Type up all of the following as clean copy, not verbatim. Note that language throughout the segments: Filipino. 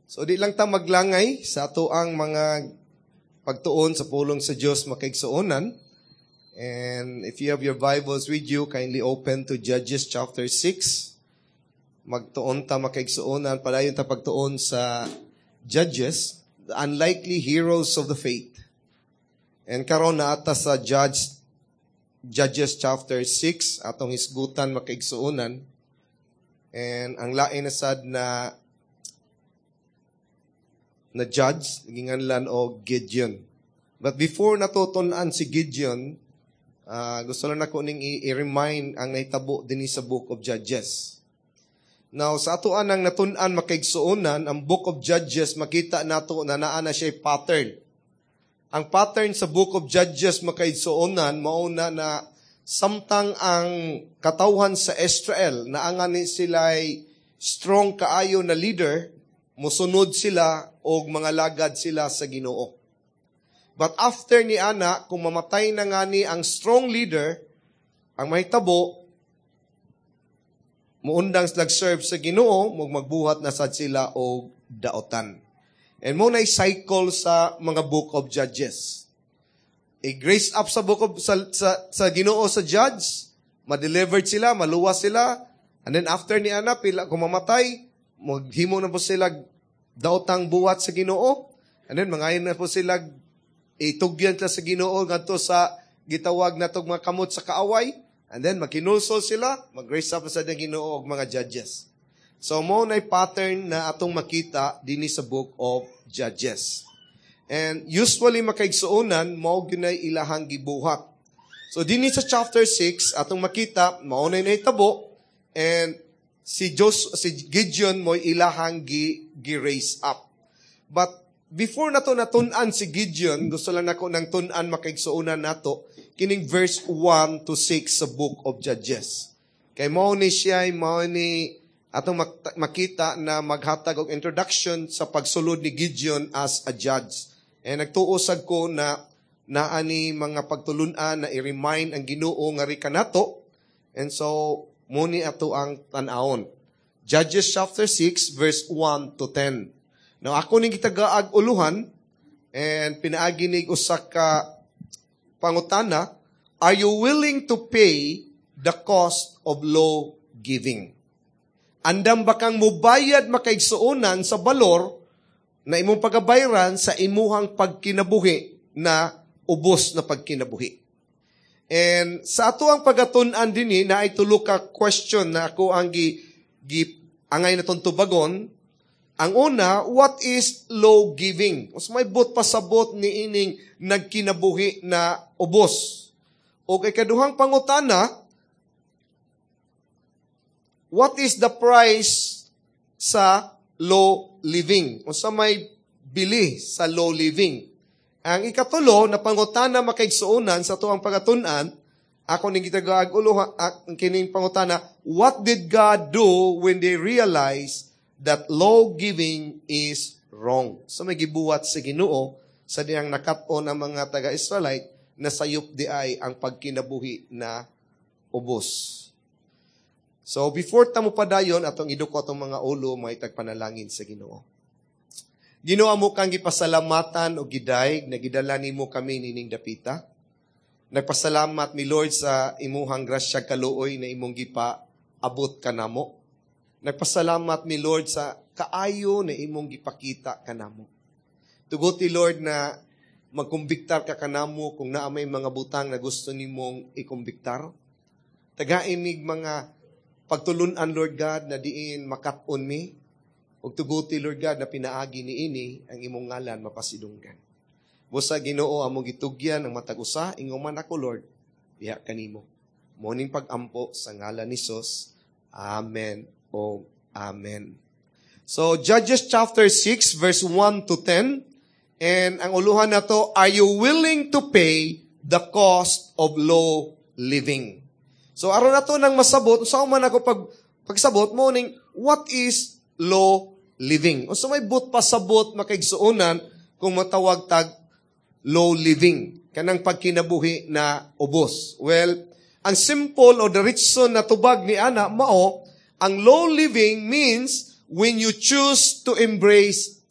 So di lang ta maglangay sa ato ang mga pagtuon sa pulong sa Dios makaigsuonan. And if you have your Bibles with you, kindly open to Judges chapter 6. Magtuon ta makaigsuonan, padayon ta pagtuon sa Judges, the unlikely heroes of the faith. And karon na ata sa Judges chapter 6, atong hisgutan makaigsuonan. And ang lain na sad na judge, ginganlan o Gideon. But before natutun-an si Gideon, gusto lang ako ning i-remind ang nahitabo din sa Book of Judges. Now, sa atoan ang natun-an makaigsuonan, ang Book of Judges, makita nato na naa na siya pattern. Ang pattern sa Book of Judges makaigsuonan, mauna na samtang ang katawhan sa Israel, na angani sila'y strong kaayo na leader, musunod sila o mga lagad sila sa Ginoo. But after ni ana, kung mamatay na nga ni ang strong leader, ang mahitabo, muundang nag-serve sa Ginoo, magbuhat na sad sila o daotan. And mo na cycle sa mga Book of Judges. I-grace up sa Book of sa Ginoo sa judge, ma-delivered sila, maluwas sila, and then after ni ana, pila kung mamatay, maghimo na po sila daotang buhat sa Ginoo. And then mangayon na po sila itugyan sa Ginoo ngadto sa gitawag natong mga kamot sa kaaway. And then magkinulsol sila, mag-raise up sa Ginoo og mga judges. So mo na pattern na atong makita dinhi sa Book of Judges. And usually makaigsuonan mao ginay ilahang gibuhat. So dinhi sa chapter 6 atong makita mao na nahitabo, and si Gideon mo ilahang gi-raise up. But before nato natun-an si Gideon, gusto lang nako nang tun-an makaigsuonan nato kining verse 1 to 6 sa Book of Judges. Kay mao ni atong makita na maghatag og introduction sa pagsulod ni Gideon as a judge. And nagtuosag ko na naani mga pagtulun-an na i-remind ang Ginoo nga ri kanato. And so muni ato ang tan-awon. Judges chapter 6 verse 1 to 10. Now ako ning gitagaag uluhan and pinaagi nig usa ka pangutana, are you willing to pay the cost of law giving? Andam ba kang mubayad makaigsuonan sa balor na imong pagabayran sa imuhang pagkinabuhi na ubos na pagkinabuhi? And sa ato ang pagatun-an dinhi na ay tulo ka question na ako ang angay natong tubagon. Ang una, what is law giving? Mas may bot pasabot ni ining nagkinabuhi na ubos. O kay kaduhang pangutana, what is the price sa law living? O sa may bili sa law living? Ang ikatulo na pangutana makaigsuonan sa tuang pagatun-an, ako ning gitagaag ulo kining pangutana, what did God do when they realized that law giving is wrong? So may gibuhat sa Ginoo sa diyang nakat-on ang mga taga-Israelite na sayop di ay ang pagkinabuhi na ubos. So before ta mo padayon atong iduko atong mga ulo, may tagpanalangin sa Ginoo. Ginoo mo kang gipasalamatan o gidayeg na gidala nimo kami nining dapita. Nagpasalamat mi Lord sa imuhang grasya kaluoy na imong gipaabot kanamo. Nagpasalamat mi Lord sa kaayo na imong gipakita kanamo. Tuguti Lord na magkumbiktar ka kanamo kung naa may mga butang na gusto nimong ikumbiktar. Tagaimig mga pagtulun-an Lord God na diin makat-on mi. Ug tuguti Lord God na pinaagi niini ang imong ngalan mapasidunggan. Busa Ginoo among gitugyan ang matag usa ingon man ako Lord, diha kanimo. Moning pag-ampo sa ngalan ni Jesus. Amen. O amen. So Judges chapter 6 verse 1 to 10, and ang uluhan nato, are you willing to pay the cost of law living? So aron nato nang masabot, sa man ako pagsabot mo ning what is law living? O so may but pasabot makaigsuonan kung matawag tag law living, kanang pagkinabuhi na ubos. Well, ang simple o the reason na tubag ni ana mao, ang law living means when you choose to embrace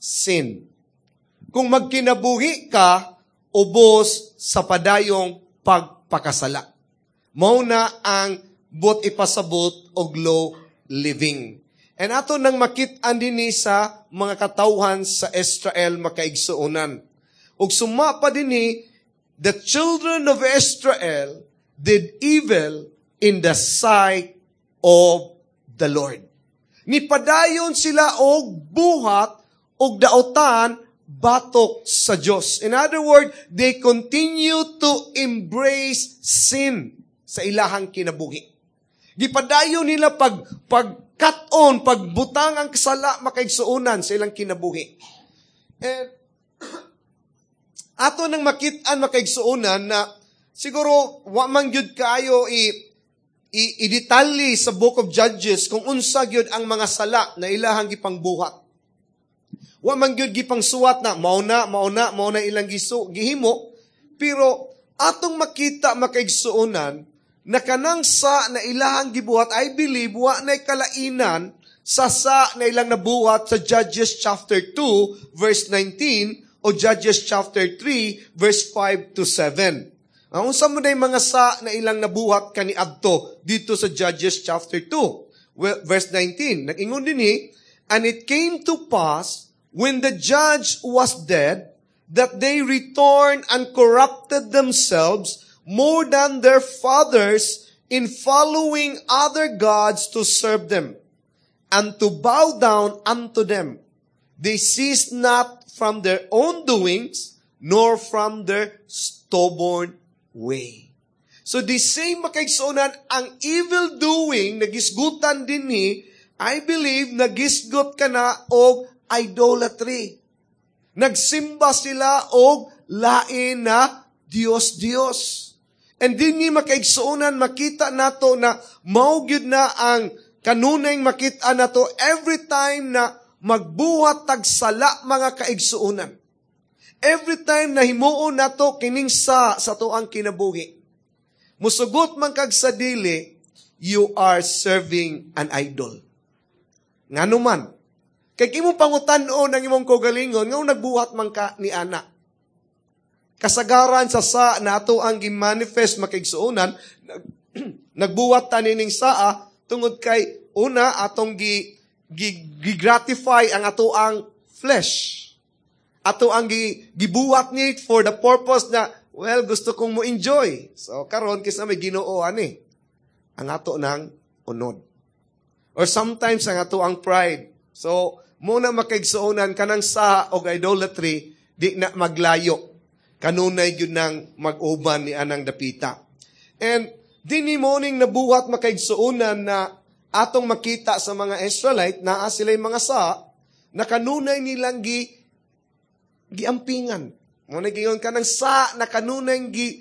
sin. Kung magkinabuhi ka, ubos sa padayong pagpakasala. Mao na ang but ipasabot og low living. And ato nang makit-an dinhi sa mga katawhan sa Israel makaigsuonan. Ug suma pa dinhi, the children of Israel did evil in the sight of the Lord. Nipadayon sila og buhat og daotan batok sa Dios. In other words, they continue to embrace sin sa ilahang kinabuhi. Gipadayon nila pagkaton, pagbutang ang kasala makaigsuonan sa ilang kinabuhi. And ato nang makit-an makaigsuonan na siguro wa man gyud kaayo i-detalye sa Book of Judges kung unsa gyud ang mga sala na ilahang gipangbuhat. Wa man gyud gipangsuwat na mao na ilang gihimo, pero atong makita makaigsuonan na kanang sa na ilahang gibuhat, I believe, wa na'y kalainan sa na ilang nabuhat sa Judges chapter 2, verse 19, o Judges chapter 3, verse 5 to 7. Ang unsa mo na mga sa na ilang nabuhat kaniadto dito sa Judges chapter 2, verse 19. Nag-ingon dinhi, and it came to pass, when the judge was dead, that they returned and corrupted themselves more than their fathers in following other gods to serve them, and to bow down unto them. They ceased not from their own doings, nor from their stubborn way. So the same makaigsuonan, ang evil doing, nagisgutan dinhi, I believe, nagisgot ka na og idolatry. Nagsimba sila og lain na Diyos. And dinhi makaigsuonan, makita nato na maugyud na ang kanunay makita nato every time na magbuhat tag sala mga kaigsuonan. Every time na himuon nato kining sa toang kinabuhi. Musugot man kag sa dili, you are serving an idol. Ngano man, kay imong pangutan-on ang imong kaugalingon nga nagbuhat man ka ni ana. Kasagaran sa nato ang gi-manifest makaigsuonan, nagbuhat ta nining saa tungod kay una atong gi-gratify ang ato ang flesh. Ato ang gibuhat ni for the purpose na, well, gusto kong mo enjoy. So karon kisa may Ginoo ani ang ato nang unod. Or sometimes ang ato ang pride. So muna makaigsuonan kanang sa og idolatry di na maglayo. Kanunay yun nang mag-uban ni anang dapita. And dini morning nabuhat makaigsuonan na atong makita sa mga Israelite na sila'y mga sa na kanunay nilang giampingan. Muna giyon ka ng sa na kanunay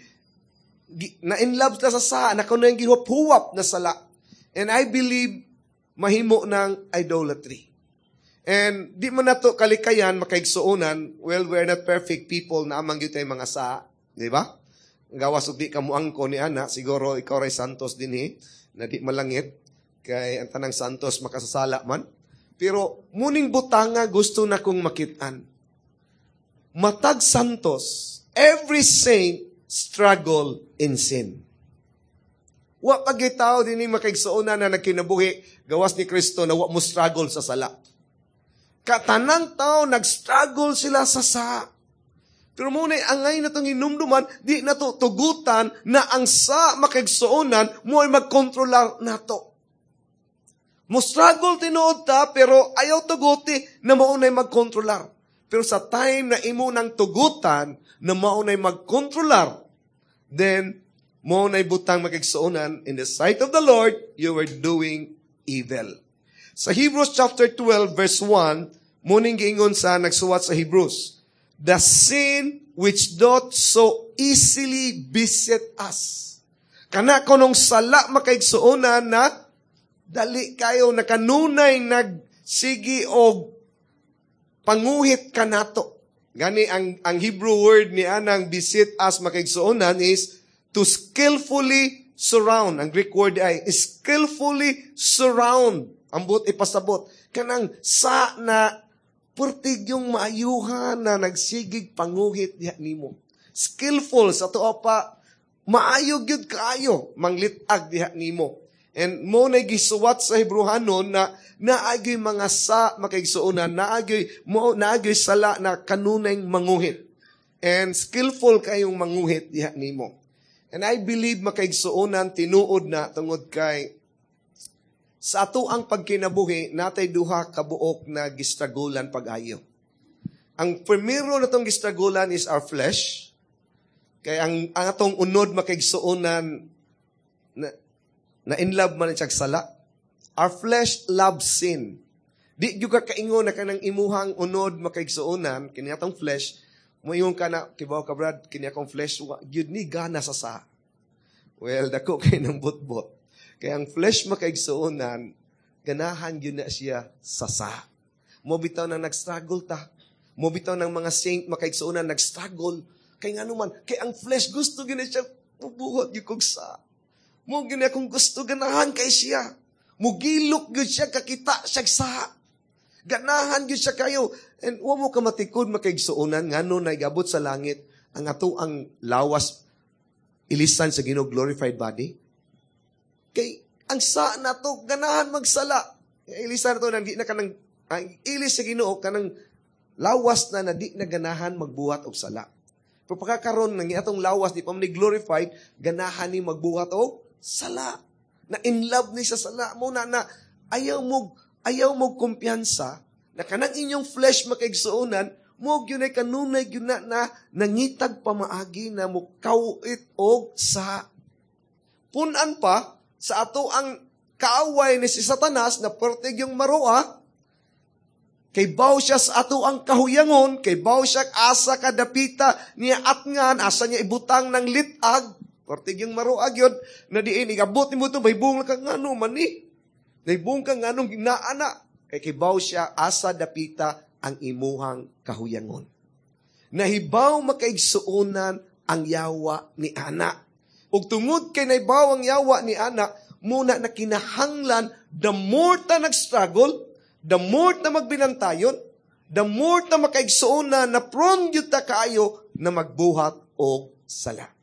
na in love na sa na kanunay gihuwap-huwap na sala. And I believe mahimo ng idolatry. And di man nato kalikayan makaigsuonan, well, we're not perfect people na amang gyud tay mga sa, di ba? Gawas ug di ka moangko ni ana, siguro ikaw ray santos dinhi na di malangit kay ang tanang santos makasasala man. Pero muning butanga gusto na kong makit-an. Matag santos, every saint struggle in sin. Wa pagitaw dinhi makaigsuonan na nagkinabuhi gawas ni Kristo na wa mo struggle sa sala. Katanang tao, nag-struggle sila sa. Pero muna, angay na itong hinumduman, di na to tugutan na ang sa makaigsuonan mo ay mag-controlar na to. Mo struggle tinuod ta, pero ayaw tuguti na maunay mag-controlar. Pero sa time na imo nang tugutan na maunay mag-controlar, then maunay butang makaigsuonan, in the sight of the Lord, you were doing evil. Sa Hebrews chapter 12 verse 1, muning giingon sa nagsuwat sa Hebrews, the sin which doth so easily beset us. Kana kunong sala makaigsuonan na dali kayo nakanunay nagsigi og panguhit kanato. Gani ang Hebrew word ni anang beset us makaigsuonan is to skillfully surround. Ang Greek word ay skillfully surround. Ambot ipasabot. Kanang sa na Purtig yung maayuhan na nagsigig panguhit diha nimo. Skillful sa tuwa pa, maayog yun kaayo, manglitag diha nimo. And mo na gisuwat sa Hebrehanon na naagay mga sa makaigsuunan, naagay sala na kanunay manguhit. And skillful kayong manguhit diha nimo. And I believe makaigsuunan tinuod na tungod kay sa ato ang pagkinabuhi, natay duha kabuok na gistragulan pag-ayo. Ang primero na itong gistragulan is our flesh. Kaya ang atong unod makaigsuunan na in love man siya sala. Our flesh loves sin. Di yung kaingon na kanang imuhang unod makaigsuunan, kini atong flesh, moingon ka na, kibaw ka Brad, kini akong flesh, yun ni gana sa. Well, dako kay ng butbot. Kaya ang flesh makaigsuunan, ganahan yun na siya sa. Mo bitaw na nag-struggle ta. Mo bitaw ng mga saint makaigsuunan nag-struggle. Kaya nga naman, kaya ang flesh gusto gina siya mabuhat yung kugsa. Mo gina kung gusto ganahan kay siya. Mo gilok yun siya kakita siya sa. Ganahan yun siya kayo. And huwag mo ka matikod makaigsuunan, nga no na igabot sa langit, ang ato ang lawas ilisan sa Ginoo glorified body. Kay ang sa na to ganahan magsala. Ilisan to nang di na kanang ilis sa Ginoo kanang lawas na di na ganahan magbuhat og sala. Pero pagkakaroon ng atong lawas di pa man glorified, ganahan ni magbuhat og sala. Na in love ni sa sala mo na ayaw mo kumpiyansa na kanang inyong flesh makaigsuunan mo gyud ay kanunay gyud na nangitag pamaagi na mo kawit og sa punan pa sa ato ang kaaway ni si Satanas na pertig yung marua, kay baw siya sa ato ang kahuyangon, kay baw siya asa kadapita niya atngan, asa niya ibutang ng litag, pertig yung marua gyud na diin, igabot ni mo ito, baybong ka nga no, mani. Baybong ka nga nung ginaana, kay baw siya asa dapita ang imuhang kahuyangon. Nahibaw makaigsuunan ang yawa ni Ana. Ug tungod kay naibaw ang yawa ni Ana, muna na kinahanglan, the more ta nag-struggle, the more na magbinantayon, the more na makaigsuunan na prone yun ta kaayo na magbuhat o sala.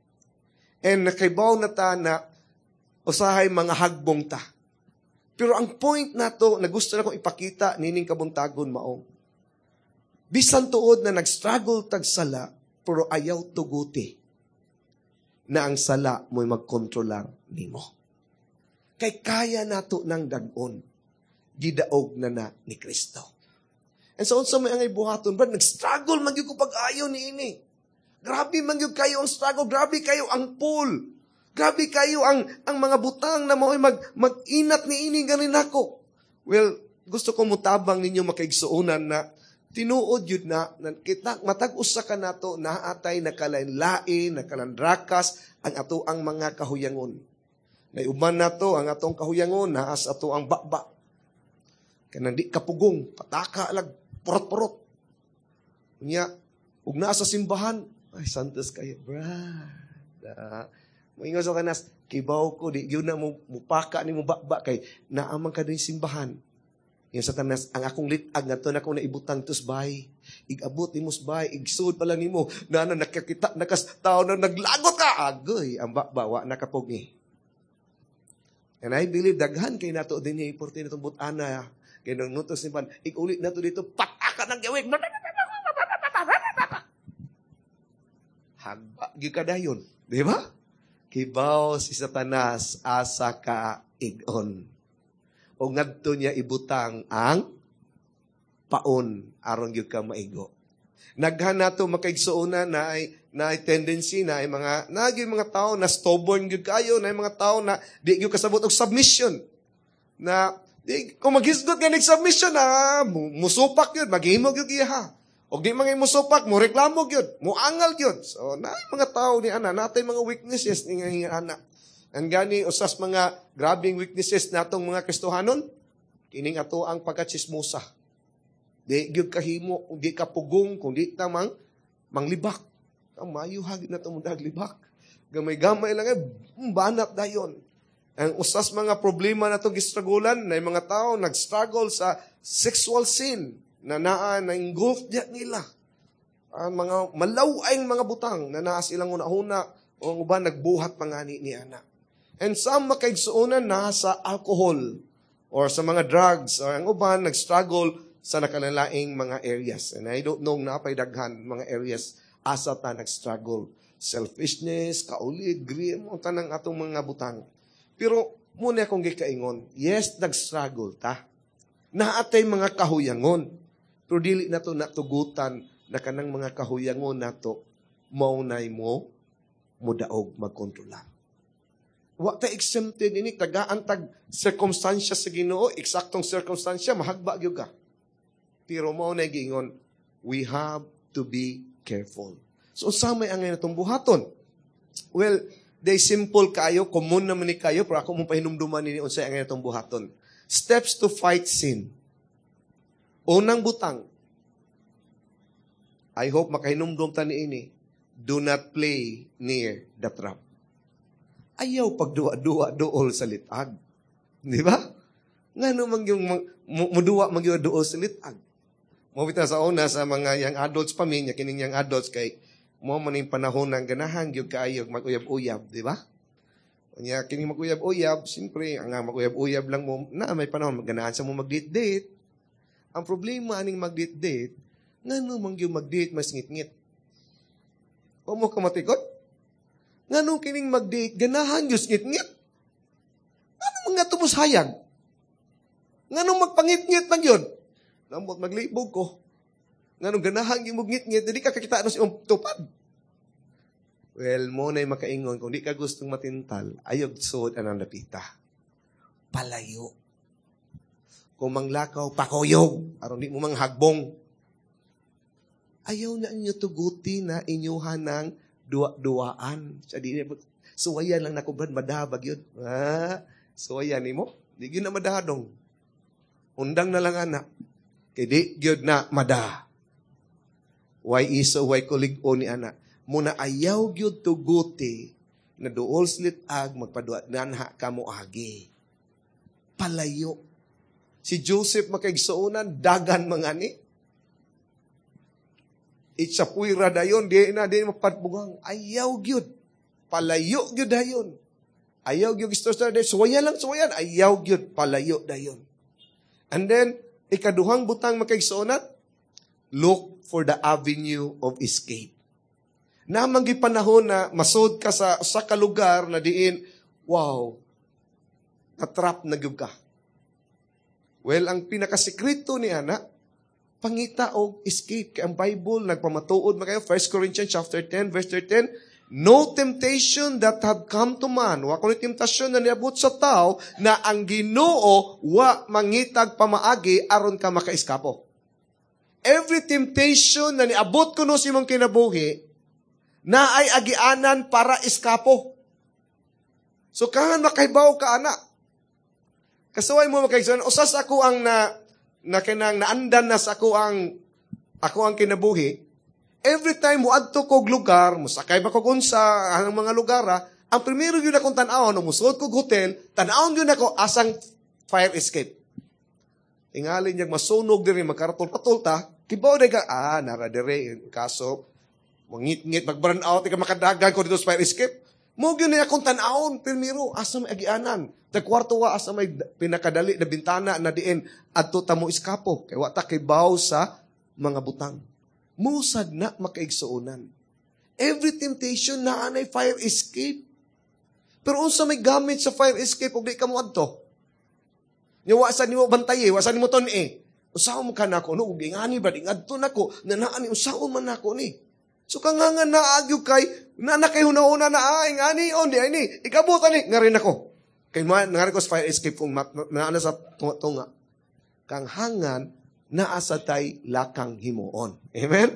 And nakaibaw na ta na usahay mga hagbong ta. Pero ang point na to, na gusto na kong ipakita, nining kabuntagon maong. Bisan tuod na nag-struggle tag sala, pero ayaw tuguti na ang sala mo'y magkontrolar nimo. Kay kaya nato ng dag-on, gidaog na ni Kristo. And so, unsa may angay buhaton, Brad, nag-struggle man gyud ko pag-ayo ni ini. Grabe man gyud kayo ang struggle, grabe kayo ang pull. Grabe kayo ang mga butang na mo'y mag-inat ni ini ganin ako. Well, gusto ko mutabang ninyo makaigsuunan na tinuod yun na kita matag-usa ka nato na atay nakalain-lain, nakalandrakas ang ato ang mga kahuyangon. Naiuban nato ang atong kahuyangon na as ato ang bakba. Kanang di kapugong, pataka lag, purot-purot. Unya, ug naa sa simbahan, ay santos kayo, brad. Moingon sa kanas, kibaw ko, di yun na mupaka ni mo bakba kay naamang ka din simbahan. Yung Satanas, ang akong litag nga to na akong naibutang tusbay. Igabot ni musbay, igsud pa lang ni mo. Na nakakita, tao na naglagot ka. Agoy, ang bawa, nakapugi. And I believe, daghan kay nato din niya iporti na itong butana. Kaya nung nutos ni Pan, ikulit na to dito, pataka ng gawin. Hagba, gikadayon. Di ba? Kibaw si Satanas, asa ka igon. O ngadto niya ibutang ang paon aron gyud ka maigo. Naghan nato makaigsuuna na ay tendency na ay mga tao na stubborn gyud kayo, na ay mga tao na di gyud kasabot og submission. Na kung maghisgot nga submission na musupak gyud, maghimo gyud iya. Og di mga musupak, mo reklamo gyud, mo angal gyud. So na mga tao ni ana natay mga weaknesses ni ana. Ang gani usas mga grabing weaknesses natong mga Kristohanon, kining ato ang pagkatsismosa. Di gyud kahimo, di ka pugong, kundi tamang manglibak. Ang mayuhag na itong libak. Gamay-gamay lang banat dayon. Ang usas mga problema na itong gistragulan, na mga tao nag-struggle sa sexual sin. na naa na engulf diya nila. Ang mga malawaing mga butang na naa silang una-una o ang uban nagbuhat pangani ni ana. And some makaigsuunan na sa alcohol or sa mga drugs or ang uban nag-struggle sa nakalalaing mga areas. And I don't know na pa'y daghan mga areas asa ta nag-struggle. Selfishness, kaulig, greed, mo tanang atong mga butang. Pero muna akong gikaingon, yes, nag-struggle ta. Naatay mga kahuyangon. Pero dili na to natugutan na kanang mga kahuyangon na to maunay mo mudaog magkontrolar. Wa ta exempted ini tagaan tag circumstansya sa Ginoo, eksaktong circumstansya mahagba gyud ka. Pero mao na giingon, we have to be careful. So samay ang itong buhaton. Well, they simple kayo, common naman ni kayo, pero ako mong pahinumduman nini unsay ang itong buhaton. Steps to fight sin. Unang butang. I hope makahinumdum ta niini. Do not play near the trap. Ayaw pagduwa-duwa dool sa litag. Di ba? Nga naman yung muduwa magyuwa dool sa litag. Mawita sa una sa mga young adults pa minya, kining young adults kay mo man yung panahon ng ganahan gyud kaayo mag-uyab-uyab, di ba? Kanya kining mag-uyab-uyab, siyempre ang mag-uyab-uyab lang mo na may panahon ganahan sa mo mag-date-date. Ang problema aning mag-date-date, ngano man gyud mag-date mas ngit-ngit. O mo ka matikot? Ngano kining mag-date ganahan gyud ngit-ngit? Ngano mga tubos hayag? Ngano magpangit-ngit man gyud? Nambot maglibog ko. Ngano ganahan gyud ngit-ngit, dili ka kakita sa imong tupad. Well, mo na'y makaingon, kung di ka gustong matintal, ayog suod anang napita. Palayo. Kung manglakaw, pakuyog. Aron di mo manghagbong. Ayaw na inyo tuguti na inyuhan ng duwa-duwaan. Siya di suwayan lang nakubrad, madabag yun. Suwayan ni mo. Di yun na madadong. Undang na lang anak. Kaya di yun na mada. Why iso, why kulig-o ni anak. Muna ayaw gyud tuguti na duol slit ag magpaduat nanha kamo agi. Palayo. Si Joseph makaigsuunan dagan mangani. Itsapuy ra dayon di na mapadbugang. Ayaw gyud. Palayo gyud dayon. Ayaw gyud istorya dayon. Suwayan. Ayaw gyud palayo dayon. And then ikaduhang butang makaigsuunan, look for the avenue of escape. Namang gipanahon na masud ka sa kalugar na diin, wow, natrap na gyud ka. Well, ang pinakasekreto ni ana, pangita og escape. Kaya ang Bible, nagpamatuod na kayo, 1 Corinthians chapter 10, verse 13, no temptation that have come to man, wa kuno temptasyon na niabot sa tao, na ang Ginoo wa mangitag pamaagi aron ka makaiskapo. Every temptation na niabot kuno sa imong kinabuhi, na ay agianan para iskapo. So, kangan makaibaw ka, anak. Kasaway mo makaigsuan, usas ako ang naandan na sa ako ang kinabuhi. Every time mo adto kog lugar, musakay ba kog unsa ang mga lugar, ang primero yun akong tan-awon, musod kog hotel, tan-awon yun ako asang fire escape. Tingalin niyag masunog diri, magkaratol-patol ta, kibaw na ka, nara diri, kaso, mangit-ngit, mag-burn out, ika makadagan ko dito sa fire escape. Mo yun na akong tan-awon, primero, asa may agianan. Tagkwarto wa, asa may pinakadali na bintana na diin, adto tamo iskapo. Kaya wata kibaw sa mga butang. Musad na makaigsuunan. Every temptation na anay fire escape. Pero unsa may gamit sa fire escape, ug di ka mo adto. Wasan ni mo bantaye, wasan ni mo ton-e. Usaon ka na ako, no? Ug ingani ba, adto na ko, nanaan ni, usaon man ako ni. So kangangan na agyo kay, na kay huna-una na ingani, di ay ni, ikabutan ni, nga rin ako. Kay nga rin ko sa fire escape kung naana sa tunga. Kanghangan, naasa tay lakang himuon. Amen?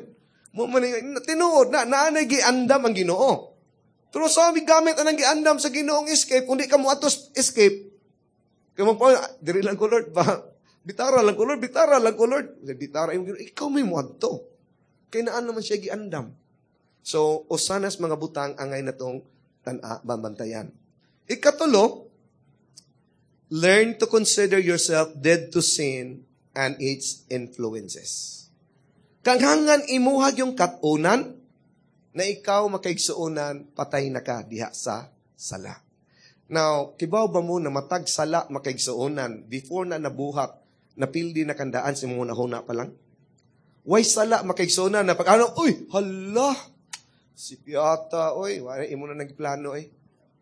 Tinuod na, naanay giandam ang Ginoo. Pero sabi gamit anang giandam sa Ginoong escape, kundi ka mo atos escape, kaya mo diri lang ko Lord, bitara lang ko Lord, bitara yung Ginoo, ikaw may mo ato. Kaya naan naman siya giandam. So, usanas mga butang angay na itong bambantayan. Ikatulo, learn to consider yourself dead to sin and its influences. Kanghangan imuhag yung katunan na ikaw makaigsuunan, patay na ka diha sa sala. Now, kibaw ba mo na matag sala makaigsuunan before na nabuhat, napildi na kandaan si mga huna pa lang? Why sala makaigsuunan na pag ano, uy, hala, si Piata, uy, wala imo na nagplano eh.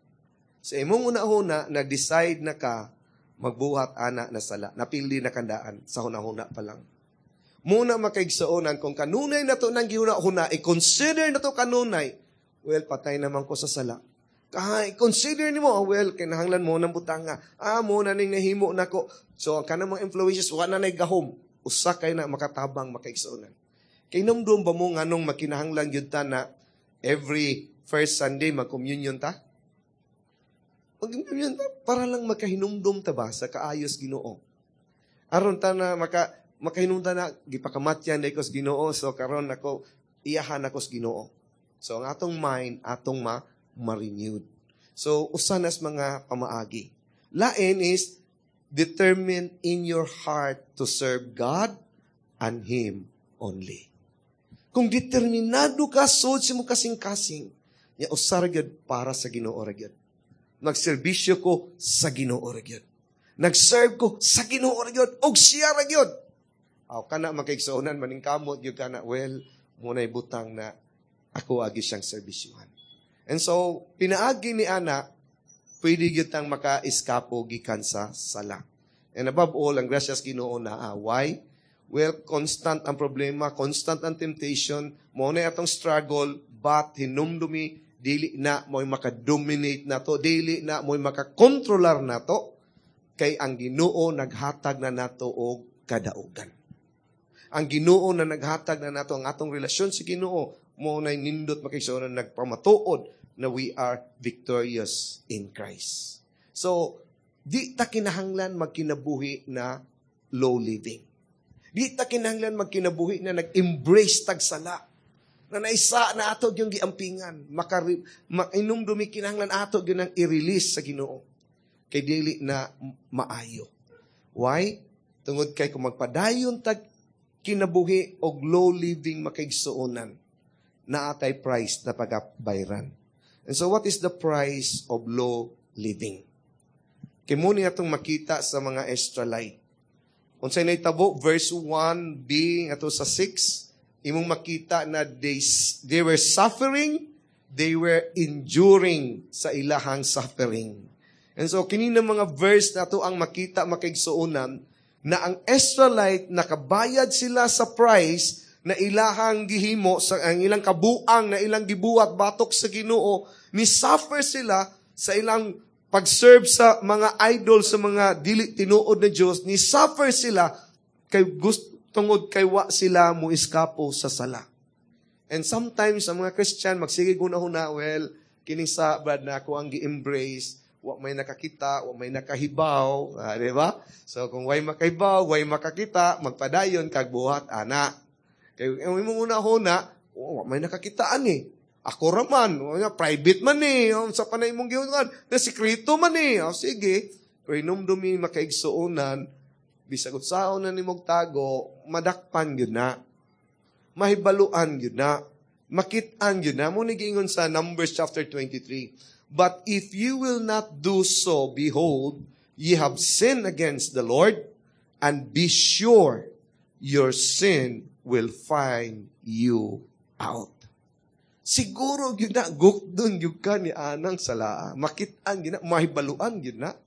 Sa imong una-huna, nag-decide na ka magbuhat ana na sala. Napildi na kandaan sa huna-huna pa lang. Muna makaigsuunan kung kanunay na to nang gihuna-huna, i-consider na to kanunay, well, patay naman ko sa sala. I-consider ni mo, well, kinahanglan mo ng butanga. Muna ning nahimo na ko. So, ang kanang mga influences, wala na gahom. Usa kay na makatabang makaigsuunan. Kay namdum ba mo nga nung makinahanglan yun ta na every first Sunday mag-communion ta? Mag-communion ta para lang makahinumdum ta ba sa kaayos Ginoo. Aron ta na makahinumdum na gipakamatyan dai ko sa Ginoo, so karon ako iyahan ako sa Ginoo. So ang atong mind atong ma-renewed. So usanas mga pamaagi. Lain is determined in your heart to serve God and Him only. Kung determinado ka sud si mo kasing-kasing, ya usar gyud para sa Ginoo ra gyud. Nagserbisyo ko sa Ginoo ra gyud. Nagserve ko sa Ginoo ra gyud og siya ra gyud. Aw kana makaigsuonan maning kamot gyud kana, well, munay butang na ako agi siyang serbisyohan. And so pinaagi ni ana pwede gyud tang maka-eskapo gikan sa sala. And above all, ang gracias Ginoo na why? Well, constant ang problema, constant ang temptation, mo na atong struggle, but hinumdumi, dili na mo'y makadominate na to, dili na mo'y makakontrolar na to, kay ang Ginoo naghatag na nato og kadaugan. Ang Ginoo na naghatag na nato ang atong relasyon sa Ginoo, mo na nindot makaigsuonan nagpamatuod na we are victorious in Christ. So, di ta kinahanglan magkinabuhi na low living. Di ta kinahanglan magkinabuhi na nag-embrace tagsala. Na naisa na ato yung giampingan. Mainumdumi kinahanglan ato yun ang i-release sa Ginoo. Kay dili na maayo. Why? Tungod kay kung magpadayon tag kinabuhi og low living makaigsuonan, na atay price na pagabayran. And so what is the price of low living? Kimuni atong makita sa mga Israelite. Kung sa'y naitabo, verse 1b ato sa 6, imong makita na they were suffering, they were enduring sa ilahang suffering. And so kini na mga verse na to ang makita makaigsuonan na ang Israelite nakabayad sila sa price na ilahang gihimo sa ang ilang kabuang na ilang gibuhat batok sa Ginoo, ni suffer sila sa ilang pag-serve sa mga idol, sa mga dili tinuod na Diyos, ni suffer sila kay tungod kay wa sila mo iskapo sa sala. And sometimes ang mga Christian magsige guna-huna, well, kining sa brad na ako ang gi-embrace, wa may nakakita, wa may nakahibaw, di ba? So kung way makahibaw, way makakita, magpadayon kag buhat ana. Kay imong una-huna, wa may nakakitaan eh. Ako raman, private man eh. Sa panay mong giungan, na sikreto man eh. Sige, pero inumdumi makaigsuonan, bisag utsaon na ni mong tago, madakpan yun na. Mahibaluan yun na. Makitaan yun na. Muna giingon sa Numbers chapter 23. But if you will not do so, behold, ye have sinned against the Lord, and be sure your sin will find you out. Siguro yun na, gukdun yun ka ni anang salaa. Makitaan yun na, mahibaluan yun na.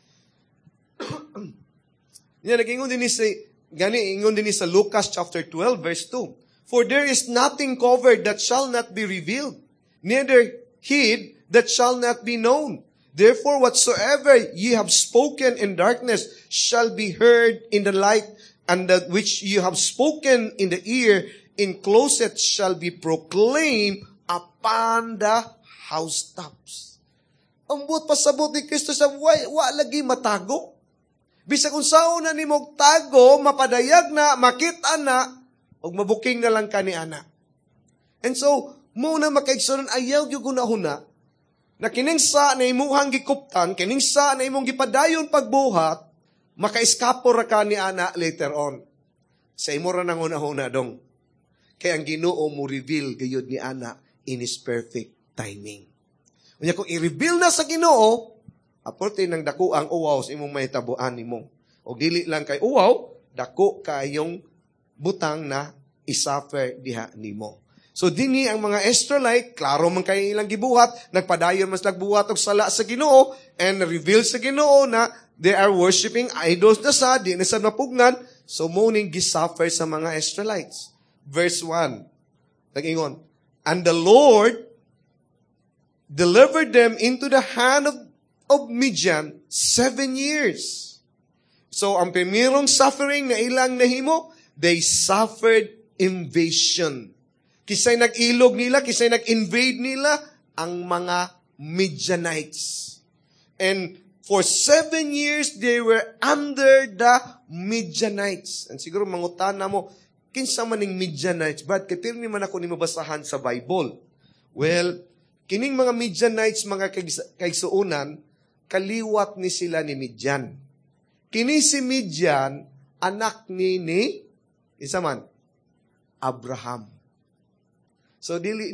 Yan, nag-ingon din sa Lucas chapter 12, verse 2. For there is nothing covered that shall not be revealed, neither hid that shall not be known. Therefore, whatsoever ye have spoken in darkness shall be heard in the light, and that which you have spoken in the ear in closet shall be proclaimed upon the housetops. Ang buot pasabot ni Kristo sa wa lagi matago. Bisag kung saan na ni mong tago, mapadayag na, makita na, o mabuking na lang ka ni ana. And so, muna makaigsunan, ayaw yung gunahuna, na kiningsa na imuhang gikuptan, kiningsa na imong gipadayon pagbuhat, Maka-escapo ra ka ni ana later on. Sa imo ra nang una-una dong. Kaya ang Ginoo mo reveal gayud ni ana in His perfect timing. Unya kung i-reveal na sa Ginoo, aporte ng dako ang uwaw sa imong mahitabuan nimo. O dili lang kay uwaw, dako kayong butang na isuffer diha nimo. So dinhi ang mga Israelite, klaro man kay ilang gibuhat, nagpadayon mas nagbuhat og sala sa Ginoo and reveal sa Ginoo na they are worshiping idols na sa di na sa napugnan, so moning gisuffer sa mga Israelites. Verse 1. Nag-ingon, and the Lord delivered them into the hand of Midian 7 years. So ang primerong suffering na ilang nahimo, they suffered invasion. Kisay nag-ilog nila, kisay nag-invade nila ang mga Midianites. And for 7 years, they were under the Midianites. And siguro mangutana mo, kinsa man ning Midianites? But kapirmi man ako ni mabasahan sa Bible. Well, kining mga Midianites, mga kaigsuunan, kaliwat ni sila ni Midian. Kini si Midian, anak ni isa man, Abraham. So dili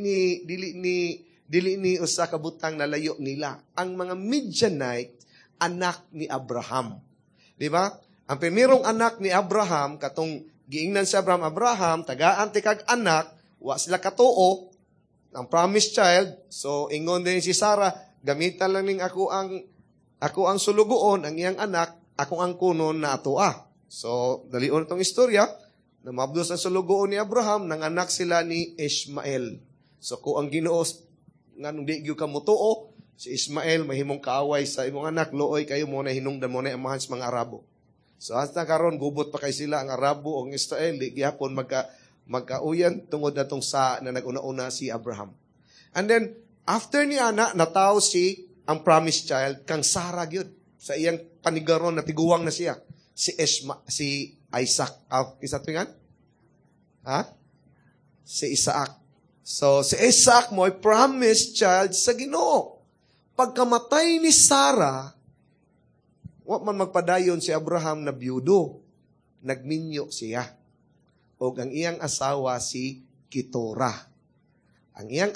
ni usa ka butang na layo nila. Ang mga Midianite anak ni Abraham. Di ba? Ang primerong anak ni Abraham katong giingnan si Abraham, tagaan ti kag anak, wa sila katuo ang promised child. So ingon din si Sarah, gamitan lang ning ako ang sulugoon, ang iyang anak, ako ang kunon na atoa. So dalion tong istorya. Namabdos ang sulugoon ni Abraham, nanganak sila ni Ishmael. So kung ang Ginoo nga nung di gyud ka mutuo, si Ishmael mahimong kaaway sa imong anak, looy kayo mo na hinungdan mo na amahan sa mga Arabo. So hasta karon gubot pa kay sila ang Arabo o ang Israel, di gyapon magkauyan tungod atong sa na naguna-una si Abraham. And then after ni ana nataw si ang promised child kang Sarah gyud sa iyang panigaron na tiguwang na siya. Si Isaac. Isa tingan? Si Isaac. So, si Isaac mo ay promised child sa Ginoo. Pagkamatay ni Sarah, wa man magpadayon si Abraham na byudo. Nagminyo siya. O ang iyang asawa si Keturah. Ang iyang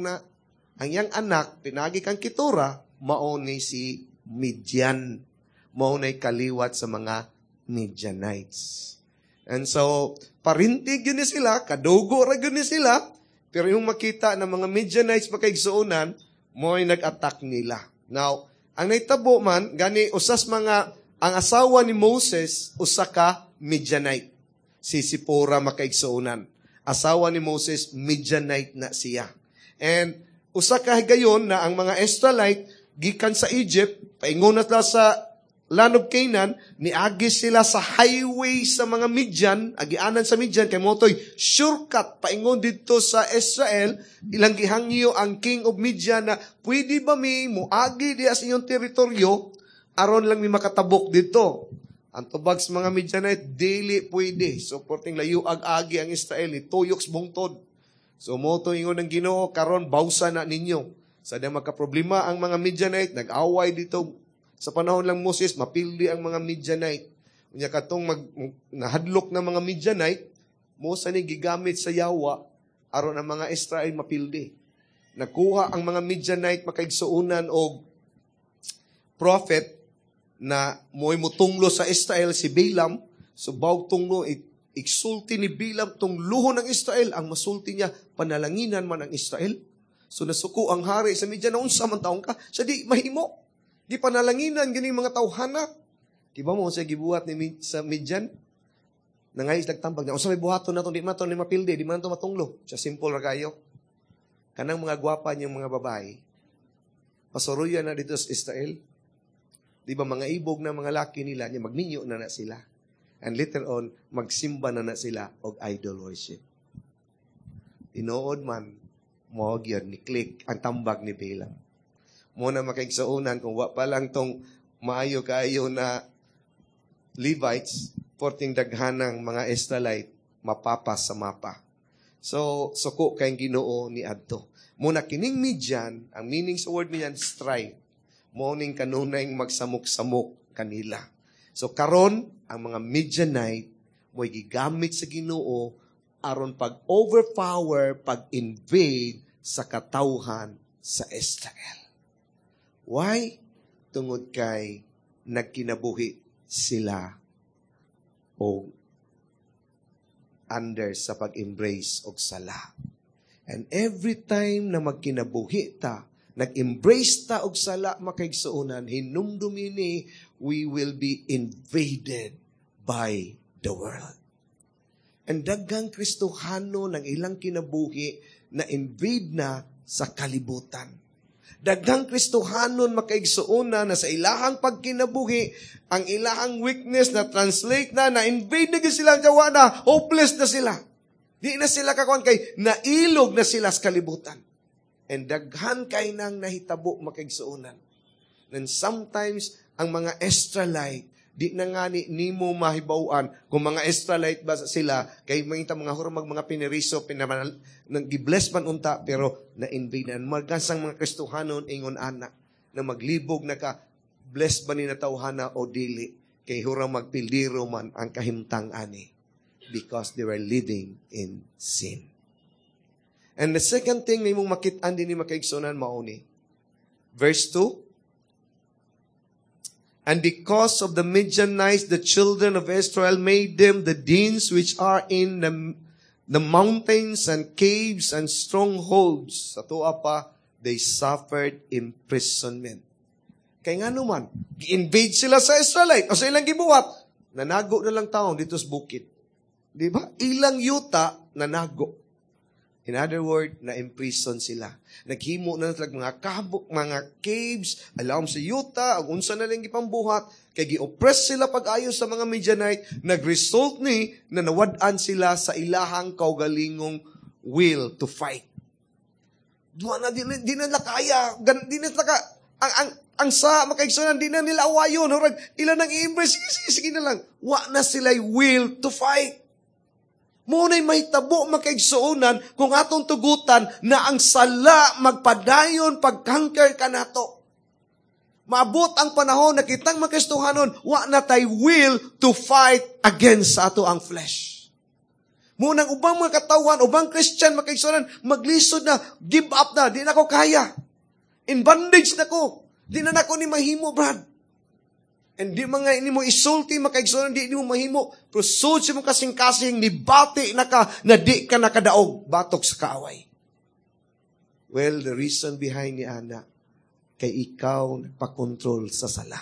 anak, pinagi kang Keturah, mao ni si Midian. Mao na'y kaliwat sa mga Midianites. And so, parintig yun ni sila, kadugo ra yun ni sila, pero yung makita ng mga Midianites pagkaigsuunan, mo'y nag-attack nila. Now, ang naitabo man, gani ang asawa ni Moses, usa ka Midianite. Si Sipora makaigsuunan. Asawa ni Moses, Midianite na siya. And usa ka gayon na ang mga Israelite, gikan sa Egypt, paingon na sa land of Canaan, niagi sila sa highway sa mga Midian, agianan sa Midian, kay motoy shortcut, paingon dito sa Israel, ilang gihangyo ang king of Midian na, pwede ba mi muagi diya sa inyong teritoryo, aron lang mi makatabok dito. Ang tubag sa mga Midianite, dili pwede. So, porting layo ag-agi ang Israel, ituyok sa bungtod. So, motoy ingon ng Ginoo, karon bawsa na ninyo. Sa dahil magkaproblema ang mga Midianite, nag-away dito. Sa panahon lang Moses, mapildi ang mga Midianite. Unya katong nahadlok na mga Midianite, Moses ni gigamit sa yawa, aron ang mga Israel mapildi. Nagkuha ang mga Midianite makaigsuunan og prophet na mo'y mutunglo sa Israel si Balaam. So bawag tunglo, iksulti ni Balaam tong luho ng Israel. Ang masulti niya, panalanginan man ang Israel. So nasuko ang hari sa Midian, na unsa man taong ka, sa di mahimo. Di panalanginan, ganing mga tawhana. Diba mo, sa gibuhat sa Midian, nangayos nagtambag niya, o sa may buhaton na itong di man ito ni mapilde, di man ito matunglo. Siya simple ra kayo. Kanang mga gwapa niyang mga babae, pasuruyan na dito sa Israel. Di ba mga ibog na mga laki nila, niya magninyo na sila. And later on, magsimba na sila og idol worship. Inood man, mo yun, ni-click ang tambag ni Balaam. Muna makaigsuunan kung wa pa lang tong maayo kayo na Levites, porting daghanang mga Israelite, mapapas sa mapa. So, suko kayong Ginoo ni adto. Muna kining Midian, ang meaning sa word Midian, strife. Morning kanunay magsamok-samok kanila. So karon ang mga Midianite mo'y gigamit sa Ginoo aron pag-overpower, pag-invade sa katawhan sa Israel. Why? Tungod kay nagkinabuhi sila o under sa pag-embrace og sala. And every time na magkinabuhi ta, nag-embrace ta og sala makaigsuonan, hinumdumi ni we will be invaded by the world. And daghang Kristohano ng ilang kinabuhi na invade na sa kalibutan. Daghang Kristohanon makaigsuona na sa ilahang pagkinabuhi, ang ilahang weakness na translate na invade na sila gawa na, hopeless na sila. Di na sila kakuan kay nailog na sila sa kalibutan. And daghan kay nang nahitabo makaigsuonan. And sometimes ang mga Israelite, di na nga nimo mahibawan kung mga Israelite ba sila, kay mga hurmag mga piniriso, nag-bless man unta, pero na-invade na. Magansang mga Kristohanon, ingon anak, na maglibog na ka, bless ba ni natawhana o dili, kay hurang magpildiro man ang kahimtang ani, because they were living in sin. And the second thing na imong makitaan din ni makaigsunan mauni, verse 2, and because of the Midianites, the children of Israel made them the dens which are in the mountains and caves and strongholds. Sa tuwa pa, they suffered imprisonment. Kaya nga naman, gi-invade sila sa Israelite o sa ilang gibuhat, nanago na lang taon dito sa bukid. Di ba? Ilang yuta, nanago. In other words, na-imprison sila. Naghimo na nalang mga kabuk, mga caves, alam sa yuta, ang unsa na lang ipambuhat, kay gi-oppress sila pag-ayo sa mga Midianite, nag-result ni na nawadaan sila sa ilahang kaugalingong will to fight. Duwa na, di na nakaya, di na naka, ang sa makaigsunan, di na nila awayon, ilan ang i-embrace, sige na lang, wa na sila'y will to fight. Muna'y may tabo makaigsuunan kung atong tugutan na ang sala magpadayon pagkanker ka nato. Maabot ang panahon na kitang magkristohanon, wa na tay will to fight against sa ato ang flesh. Munang ubang mga katawan, ubang Christian makaigsuunan, maglisod na, give up na, di na ko kaya. In bondage na ko. Di na ko ni mahimo, Brad. And di mga ini mo isulti makaigsunan, di mo mahimo. Pero sud si mo kasing-kasing, nibati na ka, na di ka nakadaog, batok sa kaaway. Well, the reason behind ni Ana, kay ikaw nagpakontrol sa sala.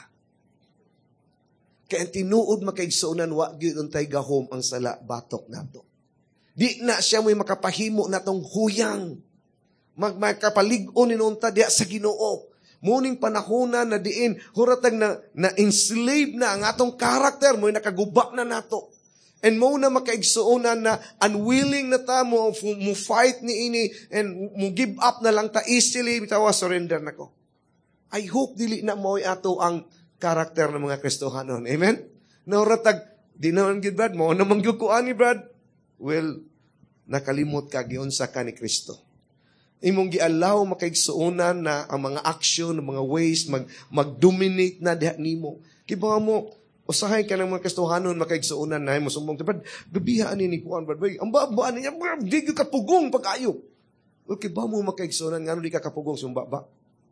Kaya tinuod makaigsunan, wa gyud untay gahom ang sala, batok nato. Di na siya mo'y makapahimo natong huyang. Magkapalig-on inunta diya sa Ginoo. Muning panahona na diin, huratag na-enslave na ang atong karakter mo, nakagubak na nato. And mo na makaigsuunan na unwilling na ta mo fight ni ini, and mo give up na lang ta easily, bitawa surrender na ko. I hope dili na mo ato ang karakter ng mga Kristohanon. Amen? Na huratag, di naman gid Brad, mo na mangyukuan ni Brad. Well, nakalimot ka, giunsa ka ni Kristo. Imong gialaw makaigsuunan na ang mga action, ang mga ways, mag-dominate na diha nimo. Kibawa mo, usahay ka ng mga Kristohanon makaigsuunan na mo sumbong. Brad, gabihaan ni kuan, Brad. Ang babaan niya, di ka kapugong pag-ayo. Okay, ba mo makaigsuunan, nga di ka kapugong sumba ba?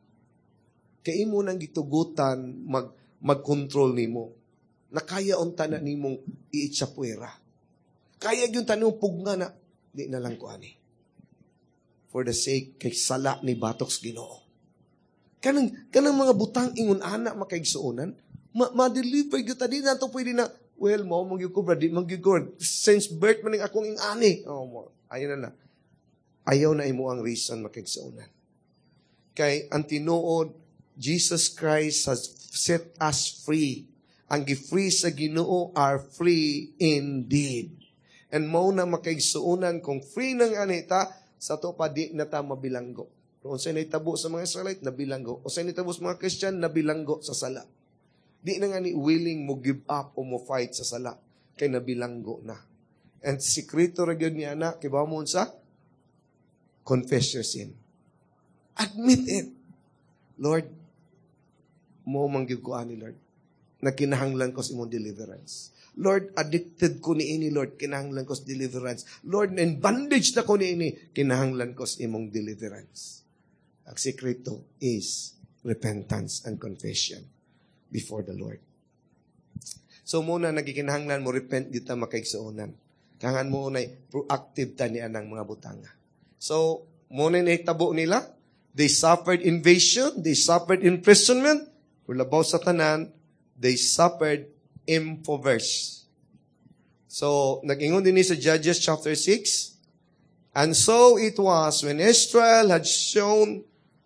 Kaya mo nang gitugutan, mag-control nimo. Nakaya unta na nimong iitsapwera. Kaya yung tanong pugna na, di na lang ko ani. For the sake kay sala ni batoks Ginoo. Kanang mga butang ingon ana makaigsuonan, ma-deliver gyud ta di nato pwede na, well, mao magyud ko brad, di magyud ko since birth man ning akong ingani. Oh, ayon na. Ayaw na imo ang reason makaigsuonan. Kay ang tinuod, Jesus Christ has set us free. Ang gi-free sa Ginoo are free indeed. And mao na makaigsuonan kung free nang anita, sa to pa di na ta mabilanggo. Kung sa'yo naitabo sa mga Israelite, nabilanggo. O sa'yo naitabo sa mga Christian, nabilanggo sa sala. Di na nga ni willing mo give up o mo fight sa sala. Kay nabilanggo na. And sikrito nagyon niya na, kibaw mo sa? Confess your sin. Admit it. Lord, mo manggig ko ani, Lord. na kinahanglan ko sa imong deliverance. Lord, addicted ko ni ini, Lord, kinahanglan ko sa deliverance. Lord, in bondage na ko ni ini, kinahanglan ko sa imong deliverance. Ang sekreto is repentance and confession before the Lord. So muna, nagikinahanglan mo, repent dito makaigsuunan. Kangan mo unay, proactive ta niya ng mga butanga. So, muna nahitabo nila, they suffered invasion, they suffered imprisonment, labaw sa tanan, they suffered impoverished. So, nag-ingon din sa Judges chapter 6, and so it was when Israel had shown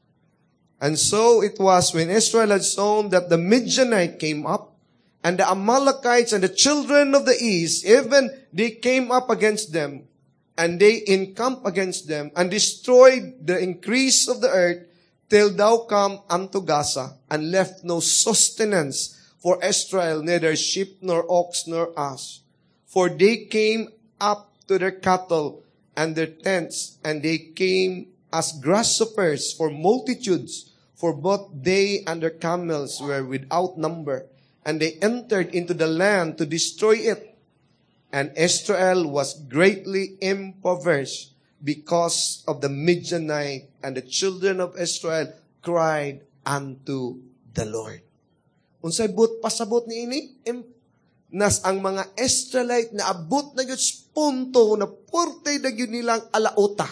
that the Midianite came up, and the Amalekites and the children of the east, even they came up against them, and they encamped against them, and destroyed the increase of the earth, till thou come unto Gaza, and left no sustenance for Israel, neither sheep, nor ox, nor ass. For they came up to their cattle and their tents, and they came as grasshoppers for multitudes, for both they and their camels were without number. And they entered into the land to destroy it. And Israel was greatly impoverished because of the Midianite, and the children of Israel cried unto the Lord. Unsay pasabot ni ini? Nas ang mga Israelite na abot na yun punto na purte na yun nilang alauta.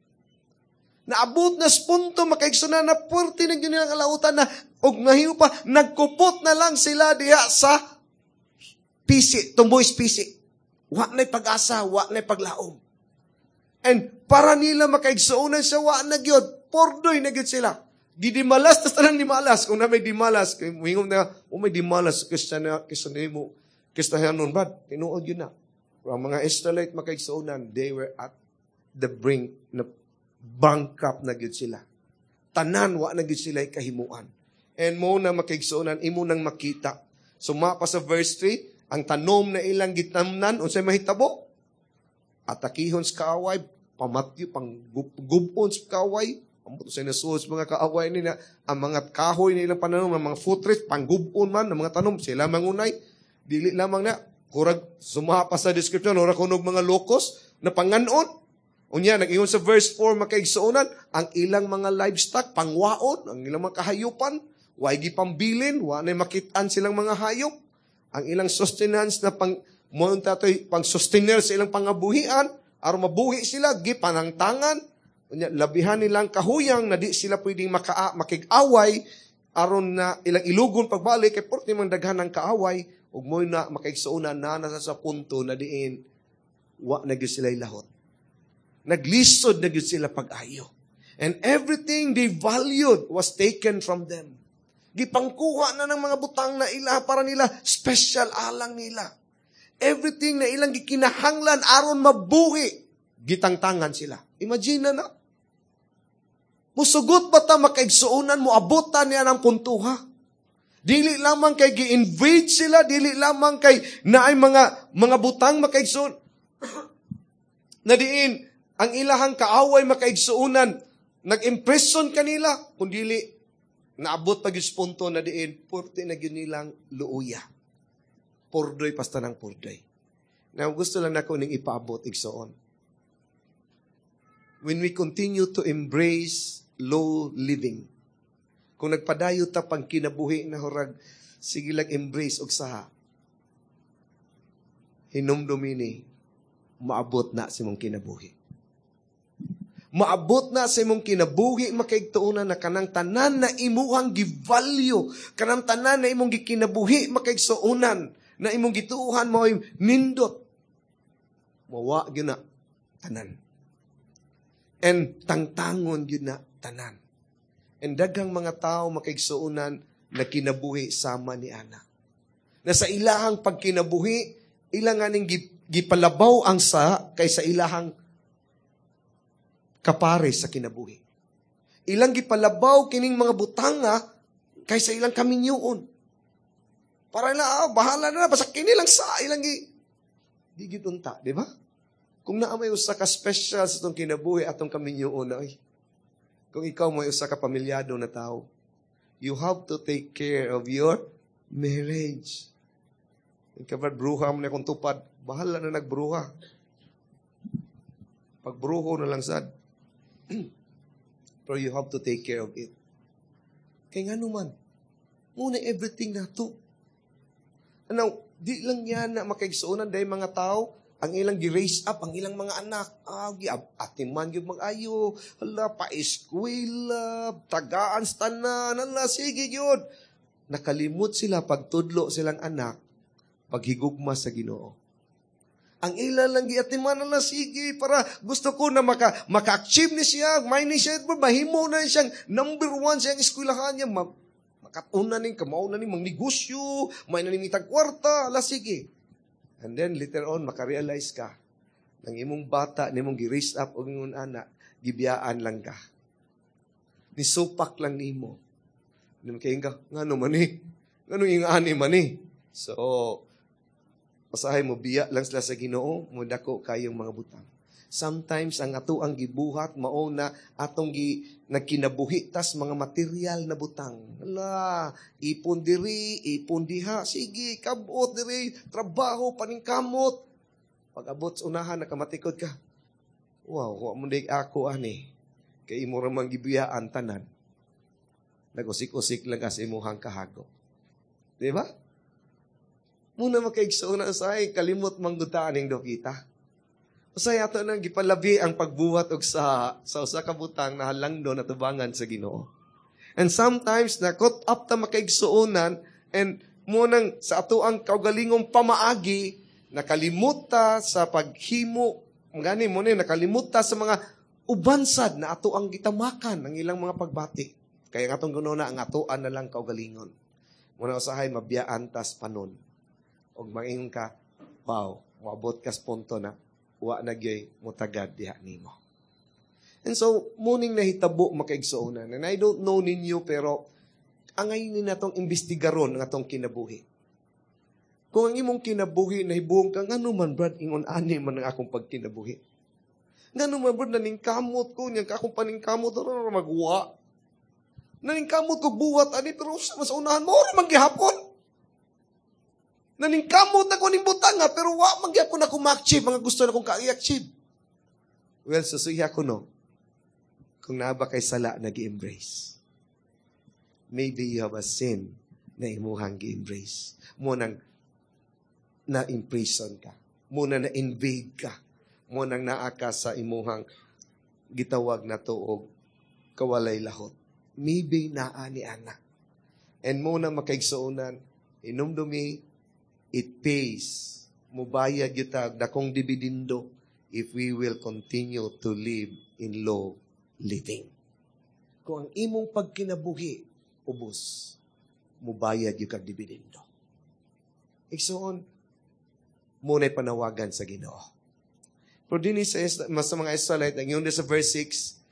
Naabot na punto makaigsunan na purte na yun nilang alauta na og nahiyo pa, nagkupot na lang sila diha sa pisi, tumboy's pisi. Wa na'y pag-asa, wa na'y paglaom. And para nila makaigsuunan sa wa na gyud, pordoy na gyud sila. Didimalas, tas tanang dimalas. Kung na may dimalas, hingom na, may dimalas, Kristiyanon ba? Tinuod yun na. Ang mga Israelite makaigsuunan, they were at the brink, na bankrupt na gyud sila. Tanan, wa na gyud sila kahimuan. And mo na makaigsuunan, imo nang makita. Sumapa sa verse 3, ang tanom na ilang gitamnan, unsay mahitabo? Atakihon sa kaaway, pamatyo, panggubon sa kaaway, pamuto sa nasuos mga kaaway nila, ang mga kahoy na ilang pananom, ang mga footrests, panggubon man, ang mga tanom, sila mangunay, dili lamang na, kurag sumapa sa description, ora kunog mga lokos, na panganon. Unya, nag-ingon sa verse 4, makaigsuunan, ang ilang mga livestock, pangwaon, ang ilang mga kahayupan, wa gipambilin, wa na makitaan silang mga hayop. Ang ilang sustenance na pang sustainer sa ilang pangabuhian, aron mabuhi sila, gipanangtangan, labihan nilang kahuyang na di sila pwedeng makig-away, aron na ilang ilugon pagbalik, kay porti mang daghan ng kaaway, ug mo na makaigsuunan na nasa sa punto na diin, wa na gyud sila lahot. Naglisod na gyud sila pag-ayo. And everything they valued was taken from them. Gipangkuha na ng mga butang na ila para nila, special alang nila. Everything na ilang gikinahanglan aron mabuhi, gitangtangan sila. Imagine na. Musugot ba ta makaigsuunan mo, abutan niya ng puntuha? Dili lamang kay gi-invade sila, dili lamang kay naay mga butang makaigsuon. Na diin, ang ilahang kaaway makaigsuunan, nag-impression kanila, kundili, naabot pag yung punto na diin, purti na yun nilang luuya. Pordoy, pasta ng pordoy. Now, gusto lang na ko ning ipaabot, igsoon. When we continue to embrace low living, kung nagpadayo ta pang kinabuhi na hurag, sige lang embrace og saha. Hinumdumini, maabot na si mong kinabuhi. Maabot na sa imong kinabuhi, makaigtuunan na kanang tanan na imuhang givalue, kanang tanan na imong gikinabuhi, makaigsuunan, na imong gituuhan mo ay nindot. Mawa yun na, tanan. And tangtangon yun na, tanan. And daghang mga tao makaigsuunan na kinabuhi sama ni Ana. Na sa ilahang pagkinabuhi, ilang aning gipalabaw ang sa kaysa ilahang kapare sa kinabuhi. Ilang gipalabaw kining mga butanga kaysa ilang kaminyoon. Para ilang, bahala na, basta kini lang sa ilang di gitunta, di ba? Kung naamay usa ka special sa itong kinabuhi at itong kaminyoon na, kung ikaw may usa ka pamilyado na tao, you have to take care of your marriage. Ikabrad, bruha mo na kung tupad. Bahala na nagbruha. Pagbruho na lang sad. Pero you have to take care of it. Kaya nga naman, muna everything na to. Ano, di lang yan na makaigsuunan dahil mga tao, ang ilang gi-raise up, ang ilang mga anak, atiman yung mag-ayo, hala, pa-eskwela, tagaan, stanan, hala, sige yun. Nakalimot sila pagtudlo silang anak, paghigugma sa Ginoo. Ang ilan lang giatiman na sige, para gusto ko na maka-achieve ni siya, may ni siya, mahimo na siyang number 1 siyang eskwelahan niya, makatuna ning, kamauna ning, mga negosyo, may na ning itag kwarta, ala sige. And then later on, makarealize ka, ng imong bata, nimong gi-raise up o imong anak, gibiyaan lang ka. Nisupak lang nimo. Hindi mo kayo nga naman Nga yung ani man So, pasahay mo, biya lang sila sa Ginoo, mudako kayong mga butang. Sometimes, ang ato ang gibuhat, mauna atong nagkinabuhi, tas mga material na butang. Hala, ipon diri, ipon diha, sige, kabot diri, trabaho, paningkamot. Pag abot sa unahan, nakamatikod ka. Wow, huwag mo na ako, kay imo ramang gibiyaan tanan. Nag-usik-usik lang kasi imuhang kahago. Diba? Muna makaigsuuna usay, kalimot manggutaan ng dokita. Usay ato nang gipalabi ang pagbuhat og sa usa ka butang na halangdo na tubangan sa Ginoo. And sometimes nakot up ta makaigsuunan and munang sa ato ang kaugalingong pamaagi nakalimuta sa paghimo ngani mo ni nakalimuta sa mga ubansad na ato ang gitamakan ng ilang mga pagbati. Kaya nga atong gununa ang atoan na lang kaugalingon. Muna usahay mabiyaan tas panon. Og mangingon ka, wow, moabot ka sa punto na wa na gyay mutagad diha nimo. And so, muning nahitabo makaigsuonan. And I don't know ninyo, pero angay ni natong imbestigaron ang atong kinabuhi. Kung ang imong kinabuhi, nahibuong ka, nga naman, Brad, ingon ani man ang akong pagkinabuhi. Nga naman, Brad, naningkamot ko, niyang akong paningkamot, magwa. Naningkamot ko buhat, ani, pero sa unahan mo, naman gihapon. Naningkamot na ko ning butanga, pero wa magyapon ako ma-achieve, mga gusto na kong ka-achieve. Well, susuya ko no, kung naaba kay sala, nag-embrace. Maybe you have a sin na imuhang gi-embrace. Munang na-imprison ka. Munang na-invade ka. Munang naaka sa imuhang gitawag na tuog kawalay lahot. Maybe naa ni anak. And muna makaigsuunan, inumdumi, it pays. Mubayad yutag dakong dibidindo if we will continue to live in low living. Kung ang imong pagkinabuhi, ubos, mubayad yutag dibidindo. Iksoon, muna'y panawagan sa Ginoo. Pero din sa mga Israelite, ang yun sa verse 6,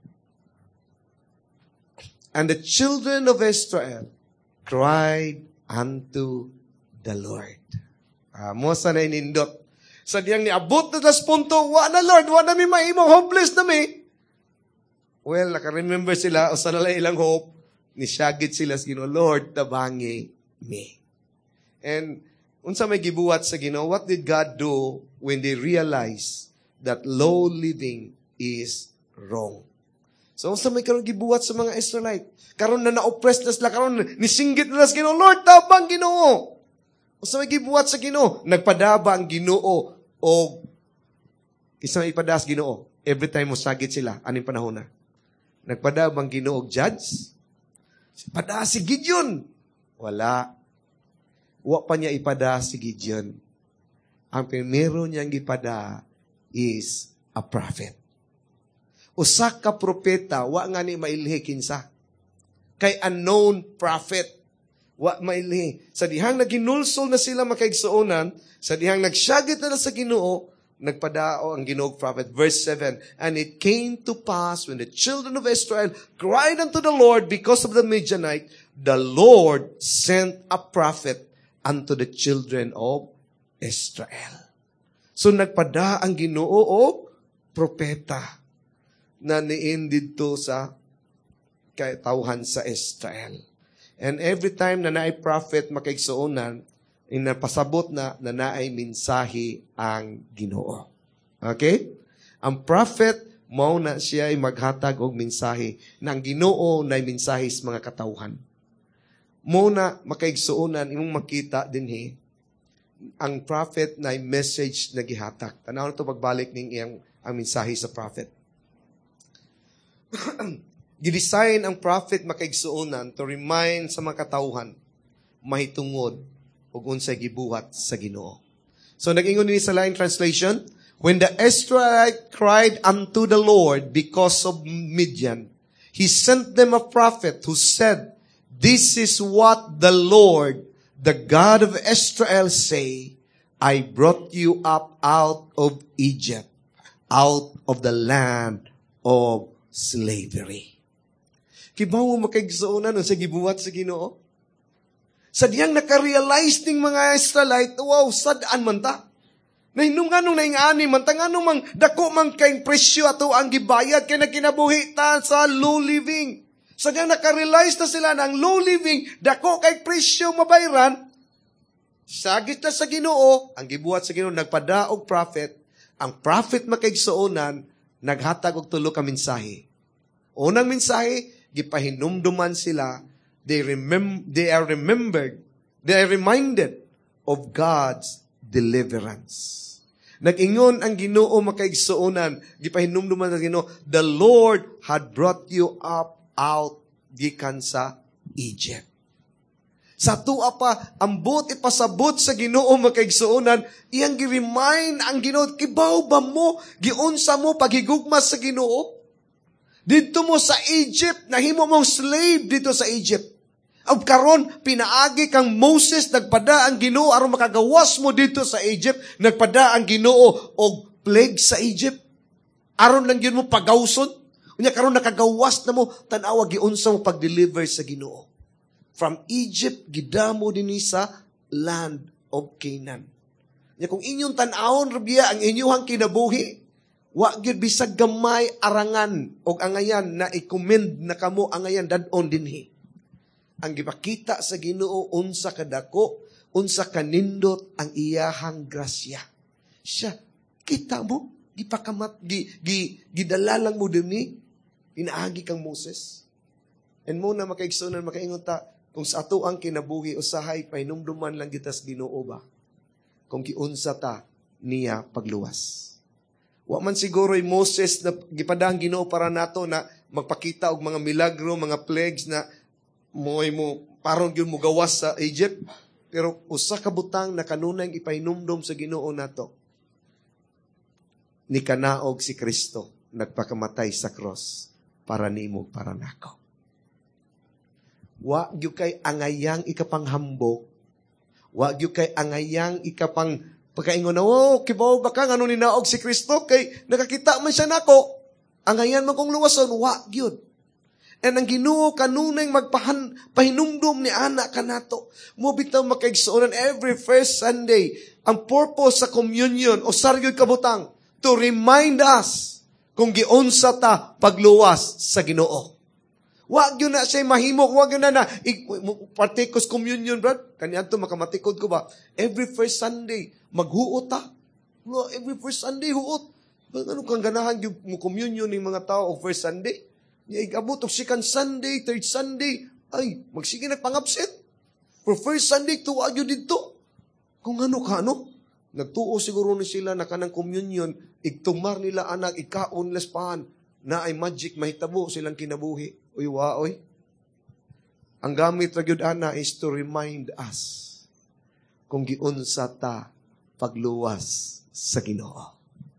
and the children of Israel cried unto the Lord. Mosa na inindot. Sa diyang niabot na das punto, wa na Lord, wa na mi maimong hopeless na mi. Well, naka-remember sila, o sa nalay ilang hope, nisyagit sila sa Ginoo, Lord, tabangi me. And, unsa may gibuhat sa Ginoo, what did God do when they realized that low living is wrong? So, unsa may karon gibuhat sa mga Israelite? Karon na na-oppress na sila, karon nisinggit na sa Ginoo, Lord, tabang Ginoo. Unsa may gibuhat sa Ginoo? Nagpadaba ang Ginoo o isa may ipadas Ginoo. Every time mo sagit sila, aning panahon na? Nagpadaba ang Ginoo og judge? Pada si Gideon. Wala. Wa pa niya ipada si Gideon. Ang primero niyang ipada is a prophet. Usa ka propeta, wa nga ni mailhi kinsa. Kay unknown prophet. Wa mailhi. Sa dihang naginulsol na sila makaigsuonan, sa dihang nagsyagit na sa Ginoo, nagpadao ang Ginoo prophet. Verse 7, and it came to pass when the children of Israel cried unto the Lord because of the Midianite, the Lord sent a prophet unto the children of Israel. So nagpada ang Ginoo o propeta na niindid to sa tauhan sa Israel. And every time na naay prophet makaigsuonan, inapasabot na naay mensahe ang Ginoo. Okay? Ang prophet, mao na siya ay maghatag og mensahe na ang Ginoo na mensahe sa mga katawhan. Muna makaigsuonan imong makita dinhi ang prophet na message na gihatag. Tanaw na to pagbalik ning iyang ang mensahe sa prophet. Gidesign ang prophet makaigsuonan to remind sa mga katawhan mahitungod ug unsay gibuhat sa Ginoo. So nag-ingon ni sa line translation, when the Israelites cried unto the Lord because of Midian, He sent them a prophet who said, "This is what the Lord, the God of Israel say, I brought you up out of Egypt, out of the land of slavery." Kibaw mo makaigsuonan sa gibuhat sa Ginoo? Sadyang nakarealize ning mga Israelite, wow, sadaan man ta. Nahinunganong naingani man ta, nganong mang dako man kay presyo ato ang gibayad kay nagkinabuhi ta sa low living. Sadyang nakarealize na sila na ang low living, dako kay presyo mabayran. Sagit na sa Ginoo, ang gibuhat sa Ginoo, nagpadaog prophet, ang prophet makaigsuonan, naghatag og tulo ka mensahe. Unang mensahe, gipahinumduman sila, they are reminded of God's deliverance. Nag-ingon ang Ginoo makaigsuonan, gipahinumduman sa Ginoo, the Lord had brought you up out gikan sa Egypt. Sa tuwa pa, ambot ipasabot sa Ginoo makaigsuonan, iyang gi-remind ang Ginoo, kibaw ba mo, giunsa mo paghigugma sa Ginoo? Dito mo sa Egypt, nahimo mong slave dito sa Egypt. Ang karon pinaagi kang Moses, nagpada ang Ginoo aron makagawas mo dito sa Egypt, nagpada ang Ginoo og plague sa Egypt. Aron lang yun mo pagawson. Unya karon nakagawas na mo, tan-awa giunsa mo pag-deliver sa Ginoo. From Egypt gidamo dinhi sa land of Canaan. Nya kung inyong tan-awon rabiya ang inyong kinabuhi, wa gyud bisag gamay arangan og angayan na i-commend na kamo angayan dadon dinhi. Ang gipakita sa Ginoo unsa kadako, unsa kanindot ang iyahang grasya. Siya, kita mo, gidala lang mo dinhi, inaagi kang Moses. And muna makaigsunan, makaingon ta, kung sa ato ang kinabuhi usahay, pahinumduman lang gitas Ginoo ba? Kung kiunsa ta niya pagluwas. Wa man siguro ay Moses na gipadang Ginoo para nato na magpakita og mga milagro, mga plagues na mo parang yun mo gawas sa Egypt. Pero usa ka butang na kanunay ipahinumdom sa Ginoo nato. Ni kanaog si Kristo nagpakamatay sa cross para nimo, para nako. Wa gyud kay angayang ikapanghambok. Wa gyud kay angayang ikapang pagkaingon na, kibaw ba ka ngano ni naog si Kristo kay nakakita man siya nako. Angayan man kong luwason, wa gyud. And ang Ginoo kanunay pahinumdum ni anak kanato. Mo bitaw makaigsuonan every first Sunday. Ang purpose sa communion o saryod kabutang to remind us kung giunsa ta pagluwas sa Ginoo. Wag yun na siya mahimok, wag yun na partikos communion, brad. Kaniadto makamatikod ko ba? Every first Sunday, maghuot ta. Every first Sunday, huot. Ano kang ganahan yung communion ng mga tao o first Sunday? Igabot og second Sunday, third Sunday, ay, magsige nagpangabsent. For first Sunday, tuwa yun dito. Kung ano ka, ano? Nagtuo siguro ni sila na kanang communion, igtumar nila anak, ikaon lespahan, na ay magic, mahitabo silang kinabuhi. Uy, waoy. Ang gamit ra gyud ana is to remind us kung giunsa ta pagluwas sa Ginoo.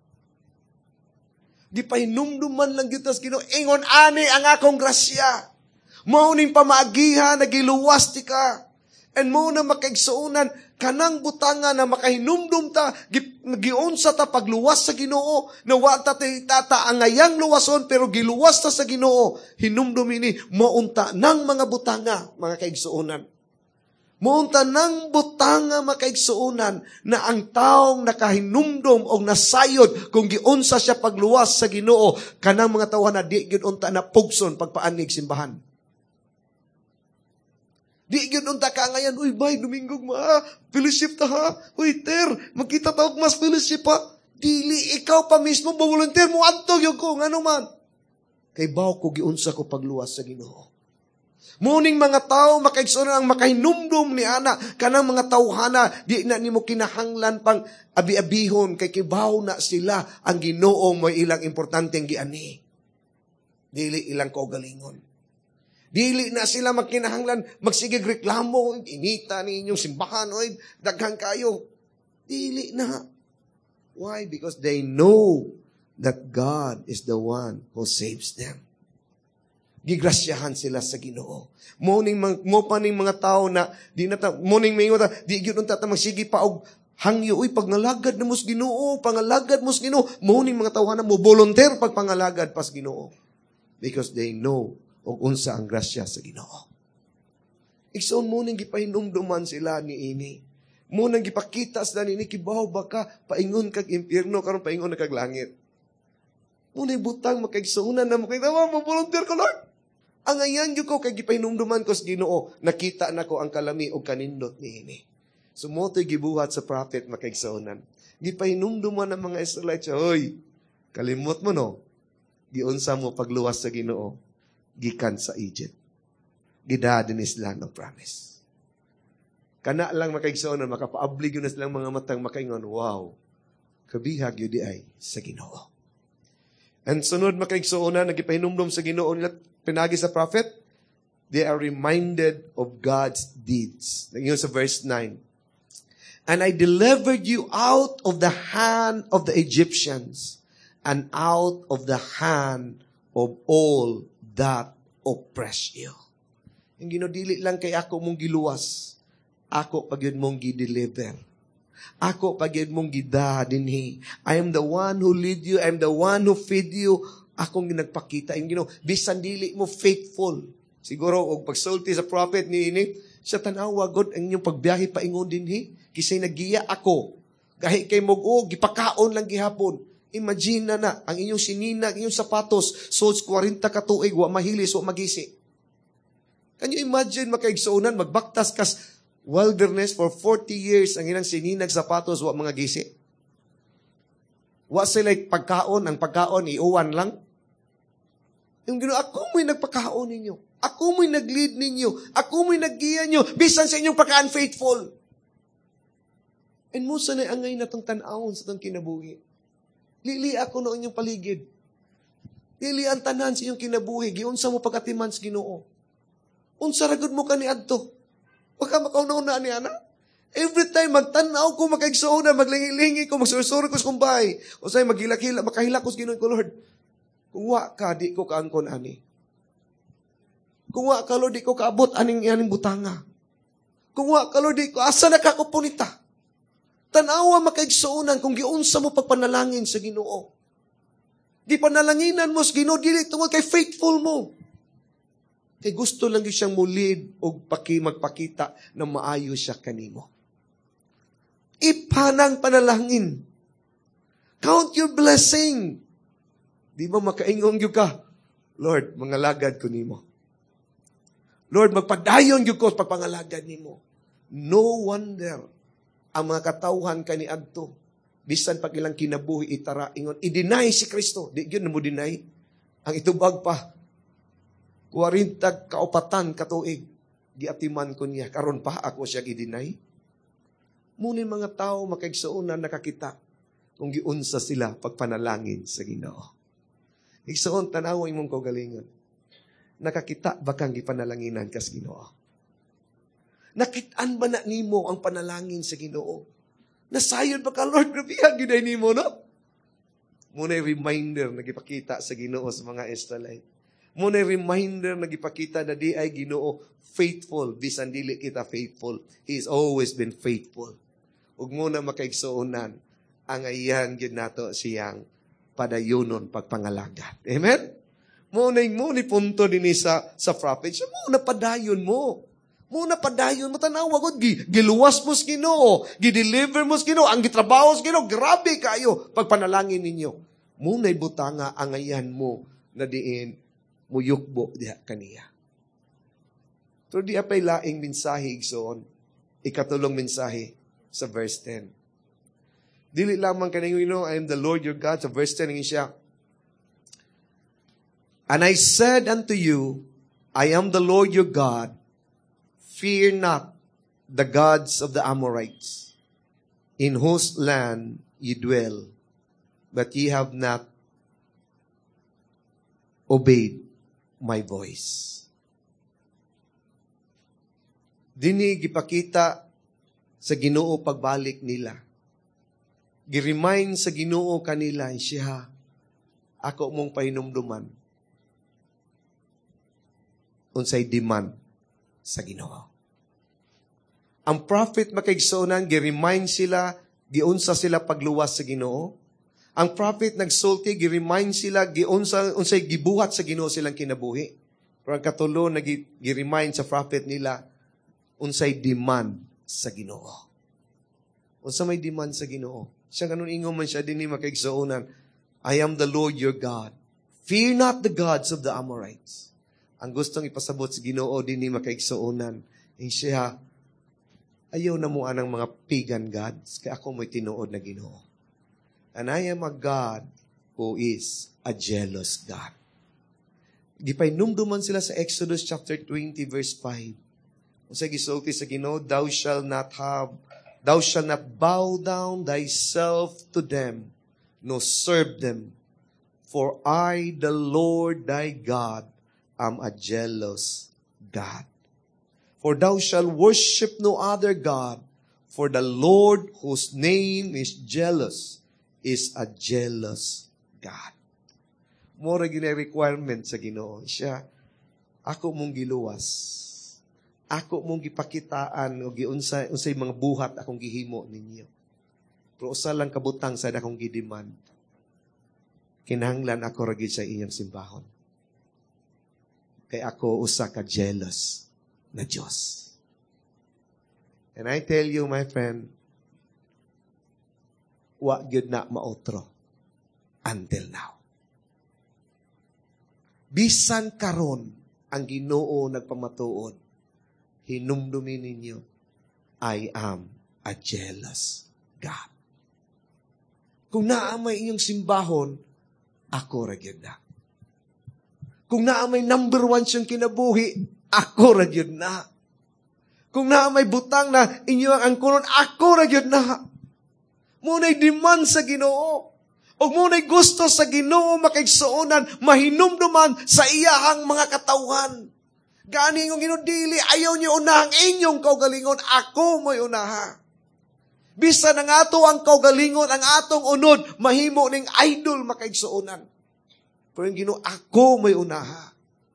Gipahinumduman lang kita sa Ginoo, ingon ani ang akong grasya. Mao ning pamaagihan nagiluwas ti ka. And mo na makaigsuonan kanang butanga na makahinumdum ta giunsa ta pagluwas sa Ginoo na wa ta angayang luwason pero giluwas ta sa Ginoo. Hinumdum ini maunta nang mga butanga, mga kaigsuonan. Maunta nang butanga makaigsuonan na ang taong nakahinumdom o nasayod kung giunsa siya pagluwas sa Ginoo, kanang mga tawahan na di gyud unta na pugson pagpaanig simbahan. Di gyud unta ka ngayon, uy bay, Dominggo fellowship ta ha. Uy ter, magkita ta og mas fellowship ha. Dili ikaw pa mismo volunteer mo adto gyud ko ngano man. Kay baw ko giunsa ko pagluwas sa Ginoo. Muning mga tao makaigsunan ang makahinumdum ni ana kanang mga tawhana di na nimo kinahanglan pang abi-abihon kay kibaw na sila ang Ginoo mo ilang importanteng giani. Dili ilang kaugalingon. Dili na sila magkinahanglan magsigig reklamo, inita ni inyong simbahan oy daghang kayo. Dili na. Why? Because they know that God is the one who saves them. Gigrasyahan sila sa Ginoo. Mo pa ning mga tao na di na ta moning mayo ta di gyud unta ta magsigi pa og hangyo uy pagnalagad na mos Ginoo, pangalagad mos Ginoo. Mo ning mga tawhana mo volunteer pag pangalagad pas Ginoo. Because they know og unsa ang grasya sa Ginoo. Igsoon mo ning gipahinumduman sila ni ini. Mo nang gipakita sa nini kibaw baka paingon kag impierno karon paingon na kag langit. Mo nay butang makaigsuonan na mo kay tawa mo volunteer ko Lord. Ang ayan gyud ko kay gipahinumduman ko sa Ginoo, nakita nako ang kalami og kanindot niini. Sumotoy gibuhat sa prophet makaigsuonan. Gipahinumduman ang mga Israelites, hoy, kalimot mo no. Giunsa mo pagluwas sa Ginoo gikan sa Egypt. Gidadin sila ng promise. Kana lang makaigsuonan, makapaablig yun na silang mga matang makaingon, wow, kabihag yun di ay sa Ginoo. And sunod makaigsuonan, nagipahinumdum sa Ginoo nila, pinagi sa prophet, they are reminded of God's deeds. Yun sa verse 9. And I delivered you out of the hand of the Egyptians and out of the hand of all that oppress you. Yung ginodili lang kay ako mong giluwas. Ako pagyud mong gi-deliver. Ako pagyud mong gida dinhi. I am the one who lead you. I am the one who feed you. Akong nagpakita. Yung Ginoo, bisan dili mo faithful. Siguro, og pagsulti sa prophet ni ini, siya tanawa, God, ang inyong pagbiyahe paingon dinhi. Kisay nagiya ako. Kahit kay mo, gipakaon lang gihapon. Imagine na, ang inyong sinina, ang inyong sapatos, souls 40 katuig, wa mahilis, wa magisi. Can you imagine, makaigsuunan, magbaktas kas wilderness for 40 years ang ilang sininag sapatos wa mga gisi. Wa sila pagkaon, ang pagkaon iuwan lang. Yung Ginoo, ako mo'y nagpakaon ninyo. Ako mo'y nag-lead ninyo. Ako mo'y naggiya nyo. Bisan sa inyong pagka-unfaithful. And mo sanay angay na itong tanawon sa itong kinabuhi. Lili ako na inyong paligid. Lili ang tanan sa inyong kinabuhi. Giunsa mo pag-atiman sa Ginoo. Unsa ragod mo ka ni adto. Baka makauna-una ni Ana. Every time magtanaw ko, makaigsuuna, maglingi-lingi ko, magsursuro ko sa kumbay. O sa'yo, maghilak-hilak, makahilak ko sa Ginoo ko, Lord. Kung wa ka, di ko kaangkon ani. Kung wa ka, Lord, di ko kaabot aning butanga. Kung wa ka, Lord, di ko, asa na kakupunita. Tanawa makaigsuunan kung giunsa mo pagpanalangin sa Ginoo. Di panalanginan mo sa Ginoo, dili tungod kay faithful mo. Kay gusto lang yun siyang mulid o magpakita na maayo siya kanimo. Ipanang panalangin. Count your blessing. Di ba makaingon yun ka? Lord, mangalagad ko nimo. Lord, magpadayon yun ko pagpangalagad nimo. No wonder ang mga katawhan kani adto. Bisan pag ilang kinabuhi itara, ingon, i-deny si Kristo. Di yun na mo deny. Ang itubag pa, 40 kaupatan katuig, giatiman ko niya, karon pa ako siya i-deny. Munin mga tao makaigsuunan nakakita kung giunsa sila pagpanalangin sa Ginoo. Igsuon tanaw imong kaugalingon. Nakakita ba kang gipanalanginan kas Ginoo? Nakitaan ba na nimo ang panalangin sa Ginoo? Nasayod ba ka, Lord, grabihan giday nimo, no? Muna reminder na gipakita sa Ginoo sa mga Israelite. Muna reminder na gipakita na di ay Ginoo faithful, bisan dili kita faithful. He has always been faithful. Ug muna makaigsuonan, ang ayan gyud nato siyang padayonon pagpangalagad. Amen? Muna punto din sa prophet. Siya muna padayon mo. Muna padayon mo, tanawa God, giluwas mo sa Ginoo, gideliver mo sa Ginoo, ang gitrabaho sa Ginoo, grabe kayo, pagpanalangin ninyo. Muna'y butanga ang ayan mo na diin, muyukbo diha kaniya. Pero di apay laing mensahe igsoon. Ikatulong mensahe sa verse 10. Dili lamang kaninyo, I am the Lord your God. Sa verse 10 ngin siya, and I said unto you, I am the Lord your God. Fear not the gods of the Amorites, in whose land ye dwell, but ye have not obeyed my voice. Dini gipakita sa Ginoo pagbalik nila. Giremind sa Ginoo kanila, siya, ako mong pahinumduman. Unsay demand sa Ginoo. Ang prophet makaigsunan, giremind sila, giunsa sila pagluwas sa Ginoo. Ang prophet nagsulti, giremind sila, unsay gibuhat sa Ginoo silang kinabuhi. Pero ang katulo, giremind sa prophet nila, unsay demand sa Ginoo. Unsa may demand sa Ginoo. Siya ganun ingon man siya, din makaigsunan, I am the Lord your God. Fear not the gods of the Amorites. Ang gustong ipasabot sa Ginoo din makaigsuunan. Siya, ayaw na mo anang mga pagan gods, kaya ako mo'y tinuod na Ginoo. And I am a God who is a jealous God. Gipainumduman sila sa Exodus chapter 20 verse 5. Kung sa gisulti sa Ginoo, thou shalt not bow down thyself to them, no serve them. For I, the Lord thy God, am a jealous God. For thou shalt worship no other God, for the Lord whose name is jealous is a jealous God. Mora gina requirement sa Ginoo. Siya, ako mong giluwas. Ako mong gipakitaan o unsay mga buhat akong gihimo ninyo. Pero usa lang kabutang sa akong gidemand. Kinahanglan ako ra gid sa inyong simbahon. Kay ako usa ka jealous na Diyos. And I tell you, my friend, wa gyud na maotro until now. Bisan karon ang Ginoo nagpamatuod, hinumdumi ninyo, I am a jealous God. Kung naamay inyong simbahon, ako ra gyud na. Kung naamay number 1 siyang kinabuhi, ako ra gyud na. Kung naamay butang na inyo ang angkunon, ako ra gyud na. Muna'y demand sa Ginoo. O muna'y gusto sa Ginoo makaigsuonan, mahinumduman sa iyahang mga katawhan. Gani ngong ginudili, ayaw niyo unahang inyong kaugalingon, ako mo'y unaha. Bisan ang ato ang kaugalingon, ang atong unod, mahimo ning idol makaigsuonan. Pero yung Ginoo, ako mo'y unaha.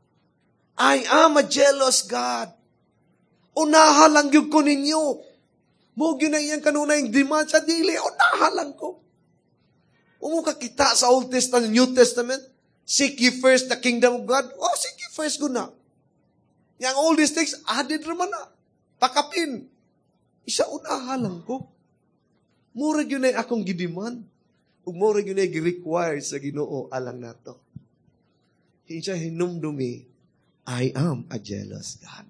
I am a jealous God. Unaha lang yung ko ninyo. Mo yun na iyang kanunay demand sa dili, unaha lang ko. Umuka kita sa Old Testament, New Testament, seek ye first the kingdom of God. Oh, seek ye first ko na. Yang all these things, added naman na. Takapin. Isa unaha lang ko. Mura yun na akong gidiman. Ug mura yun na gi-require sa Ginoo alang nato. Siya hinumdumi, I am a jealous God.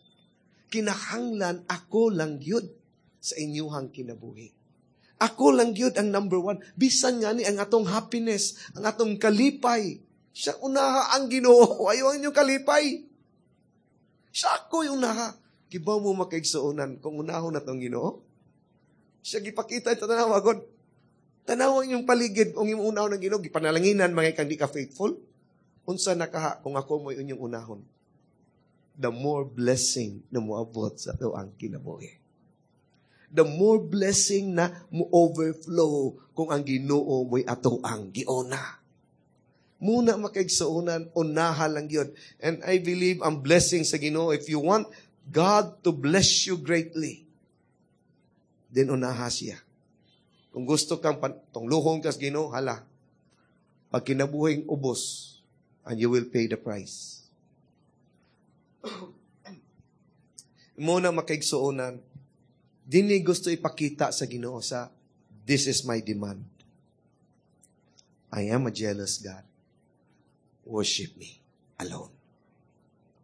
Kinahanglan ako lang yun sa inyuhang kinabuhi. Ako lang yun ang number 1. Bisan nga ni ang atong happiness, ang atong kalipay. Siya unaha ang Ginoo. Ayaw ang inyong kalipay. Siya ako yung unaha. Kibaw mo makaigsuonan kung unahon na itong Ginoo? Siya gipakita ito tanawagod. Tanawang yung paligid kung yung unahon ng Ginoo. Gipanalanginan mga kang di ka faithful. Unsa nakaha kung ako mo inyong unahon? The more blessing na moabot sa ito ang kinabuhi. The more blessing na mo-overflow kung ang Ginoo mo'y ato ang giona. Muna makaigsuonan, unaha lang yun. And I believe ang blessing sa Ginoo, if you want God to bless you greatly, then unaha siya. Kung gusto kang tungluhong kas Ginoo, hala, pag kinabuhing ubos, and you will pay the price. Muna makaigsuonan, dini gusto ipakita sa Ginoo sa, this is my demand. I am a jealous God. Worship me alone.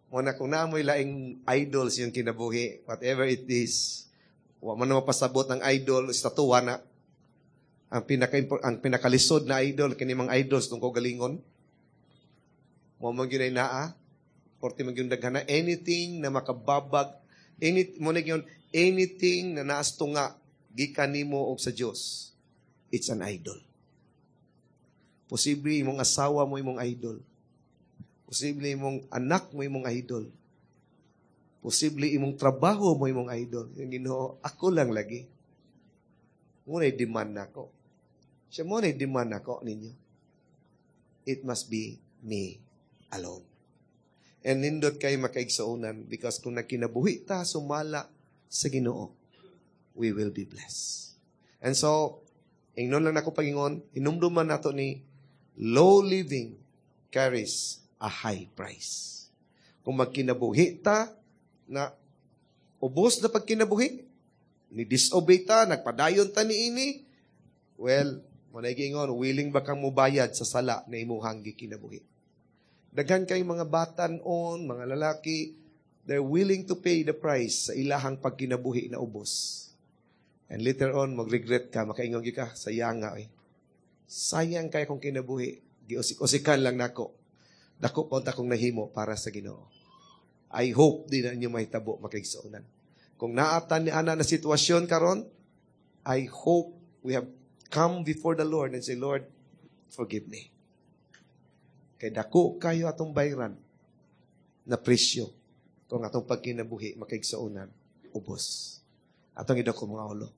Muna kung naamoy laing idols yung kinabuhi, whatever it is, wa man na mapasabot ng idol, estatuwa na. Ang pinakalisod na idol, kinimang idols tungkol galingon. Mo man yun ay naa, porti man yun daghana, anything na makababag, anything na naas tunga, gikan nimo og sa Dios, it's an idol. Posible imong asawa mo imong idol. Posible imong anak mo imong idol. Posible imong trabaho mo imong idol. Yung Ginoo, ako lang lagi. Ngunay demand nako. Siya mo na demand nako ninyo. It must be me alone. And nindot kayo makaigsuonan because kung nakinabuhi ta sumala sa Ginoo, we will be blessed. And so, ingnon lang nako pagingon, hinumduman nato ni low living carries a high price. Kung magkinabuhi ta na ubos na pagkinabuhi, ni disobey ta, nagpadayon ta niini, well, managingon, willing ba kang mubayad sa sala na imuhang gikinabuhi? Daghan kay mga batan-on, mga lalaki, they're willing to pay the price sa ilahang pagkinabuhi na ubos. And later on, mag-regret ka, makaingon ka, sayang nga eh. Sayang kay kung kinabuhi, giusik-usikan lang nako. Dako pa akong nahimo para sa Ginoo. I hope di na inyo mahitabo makaigsuonan. Kung naatan ni ana na sitwasyon karon, I hope we have come before the Lord and say, Lord, forgive me. Kay dako kayo atong bayran na presyo kung atong pagkinabuhi makaigsuonan ubos. Atong idako mga ulo.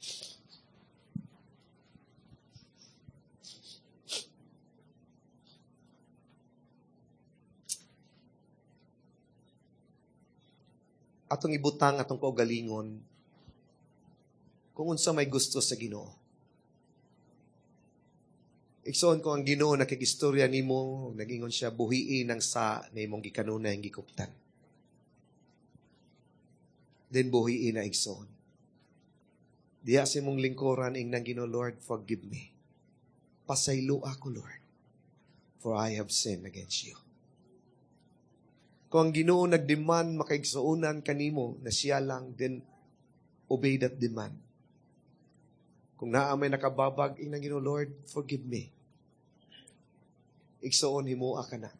Atong ibutang atong kaugalingon kung unsa may gusto sa Ginoo. Igsoon ko ang Ginoo nakigistorya nimo, nagingon siya buhiin ang sa na imong gikanuna ang gikuptan. Then buhiin na igsoon. Diya sa imong lingkuran ing nang Ginoo, Lord, forgive me. Pasaylo ako, Lord, for I have sinned against you. Kung ang Ginoo nagdemand makaigsuonan kanimo na siya lang, then obey that demand. Kung naa may nakababag, inang Ginoo, Lord, forgive me. Igsuon himua ka na.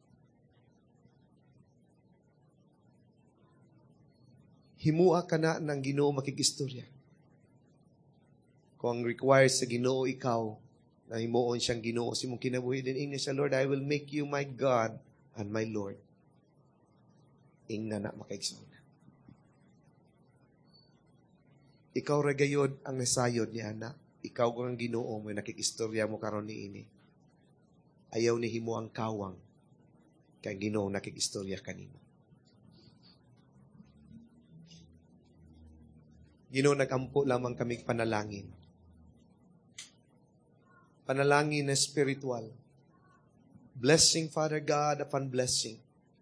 Himua ka na ng Ginoo makigistorya. Kung ang requires sa Ginoo ikaw, na himuon siyang Ginoo, si mong kinabuhi din inya siya, Lord, I will make you my God and my Lord. Ingna na makaigsoon. Ikaw ragayod ang nasayod ni Ana. Ikaw kung ang Ginoo mo, nakikistorya mo karon ni ini. Ayaw ni himo ang kawang kay Ginoo nakikistorya kanimo. Ginoo, nagampo lamang kami panalangin. Panalangin na spiritual. Blessing, Father God, upon blessing.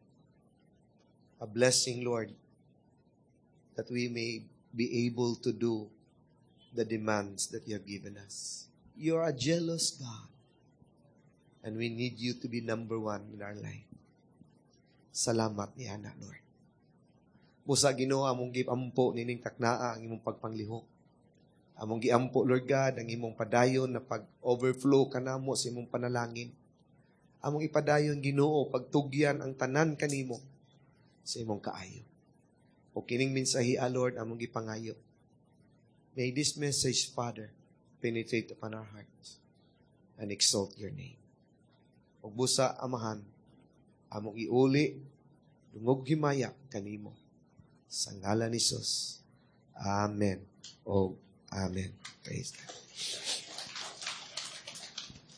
A blessing, Lord, that we may be able to do the demands that you have given us. You are a jealous God, and we need you to be number one in our life. Salamat ni Ana, Lord. Busa Ginoo, among giampo nining taknaa ang imong pagpanglihok. Among giampo, Lord God, ang imong padayon na pag-overflow kanamo sa imong panalangin. Among ipadayon, Ginoo, pagtugyan ang tanan kanimo sa imong kaayo. O kining mensahe, Lord, among gipangayo. May this message, Father, penetrate upon our hearts and exalt your name. O busa, Amahan, among iuli, dungog himaya kanimo. Sa ngalan ni Jesus. Amen. O Amen. Praise God.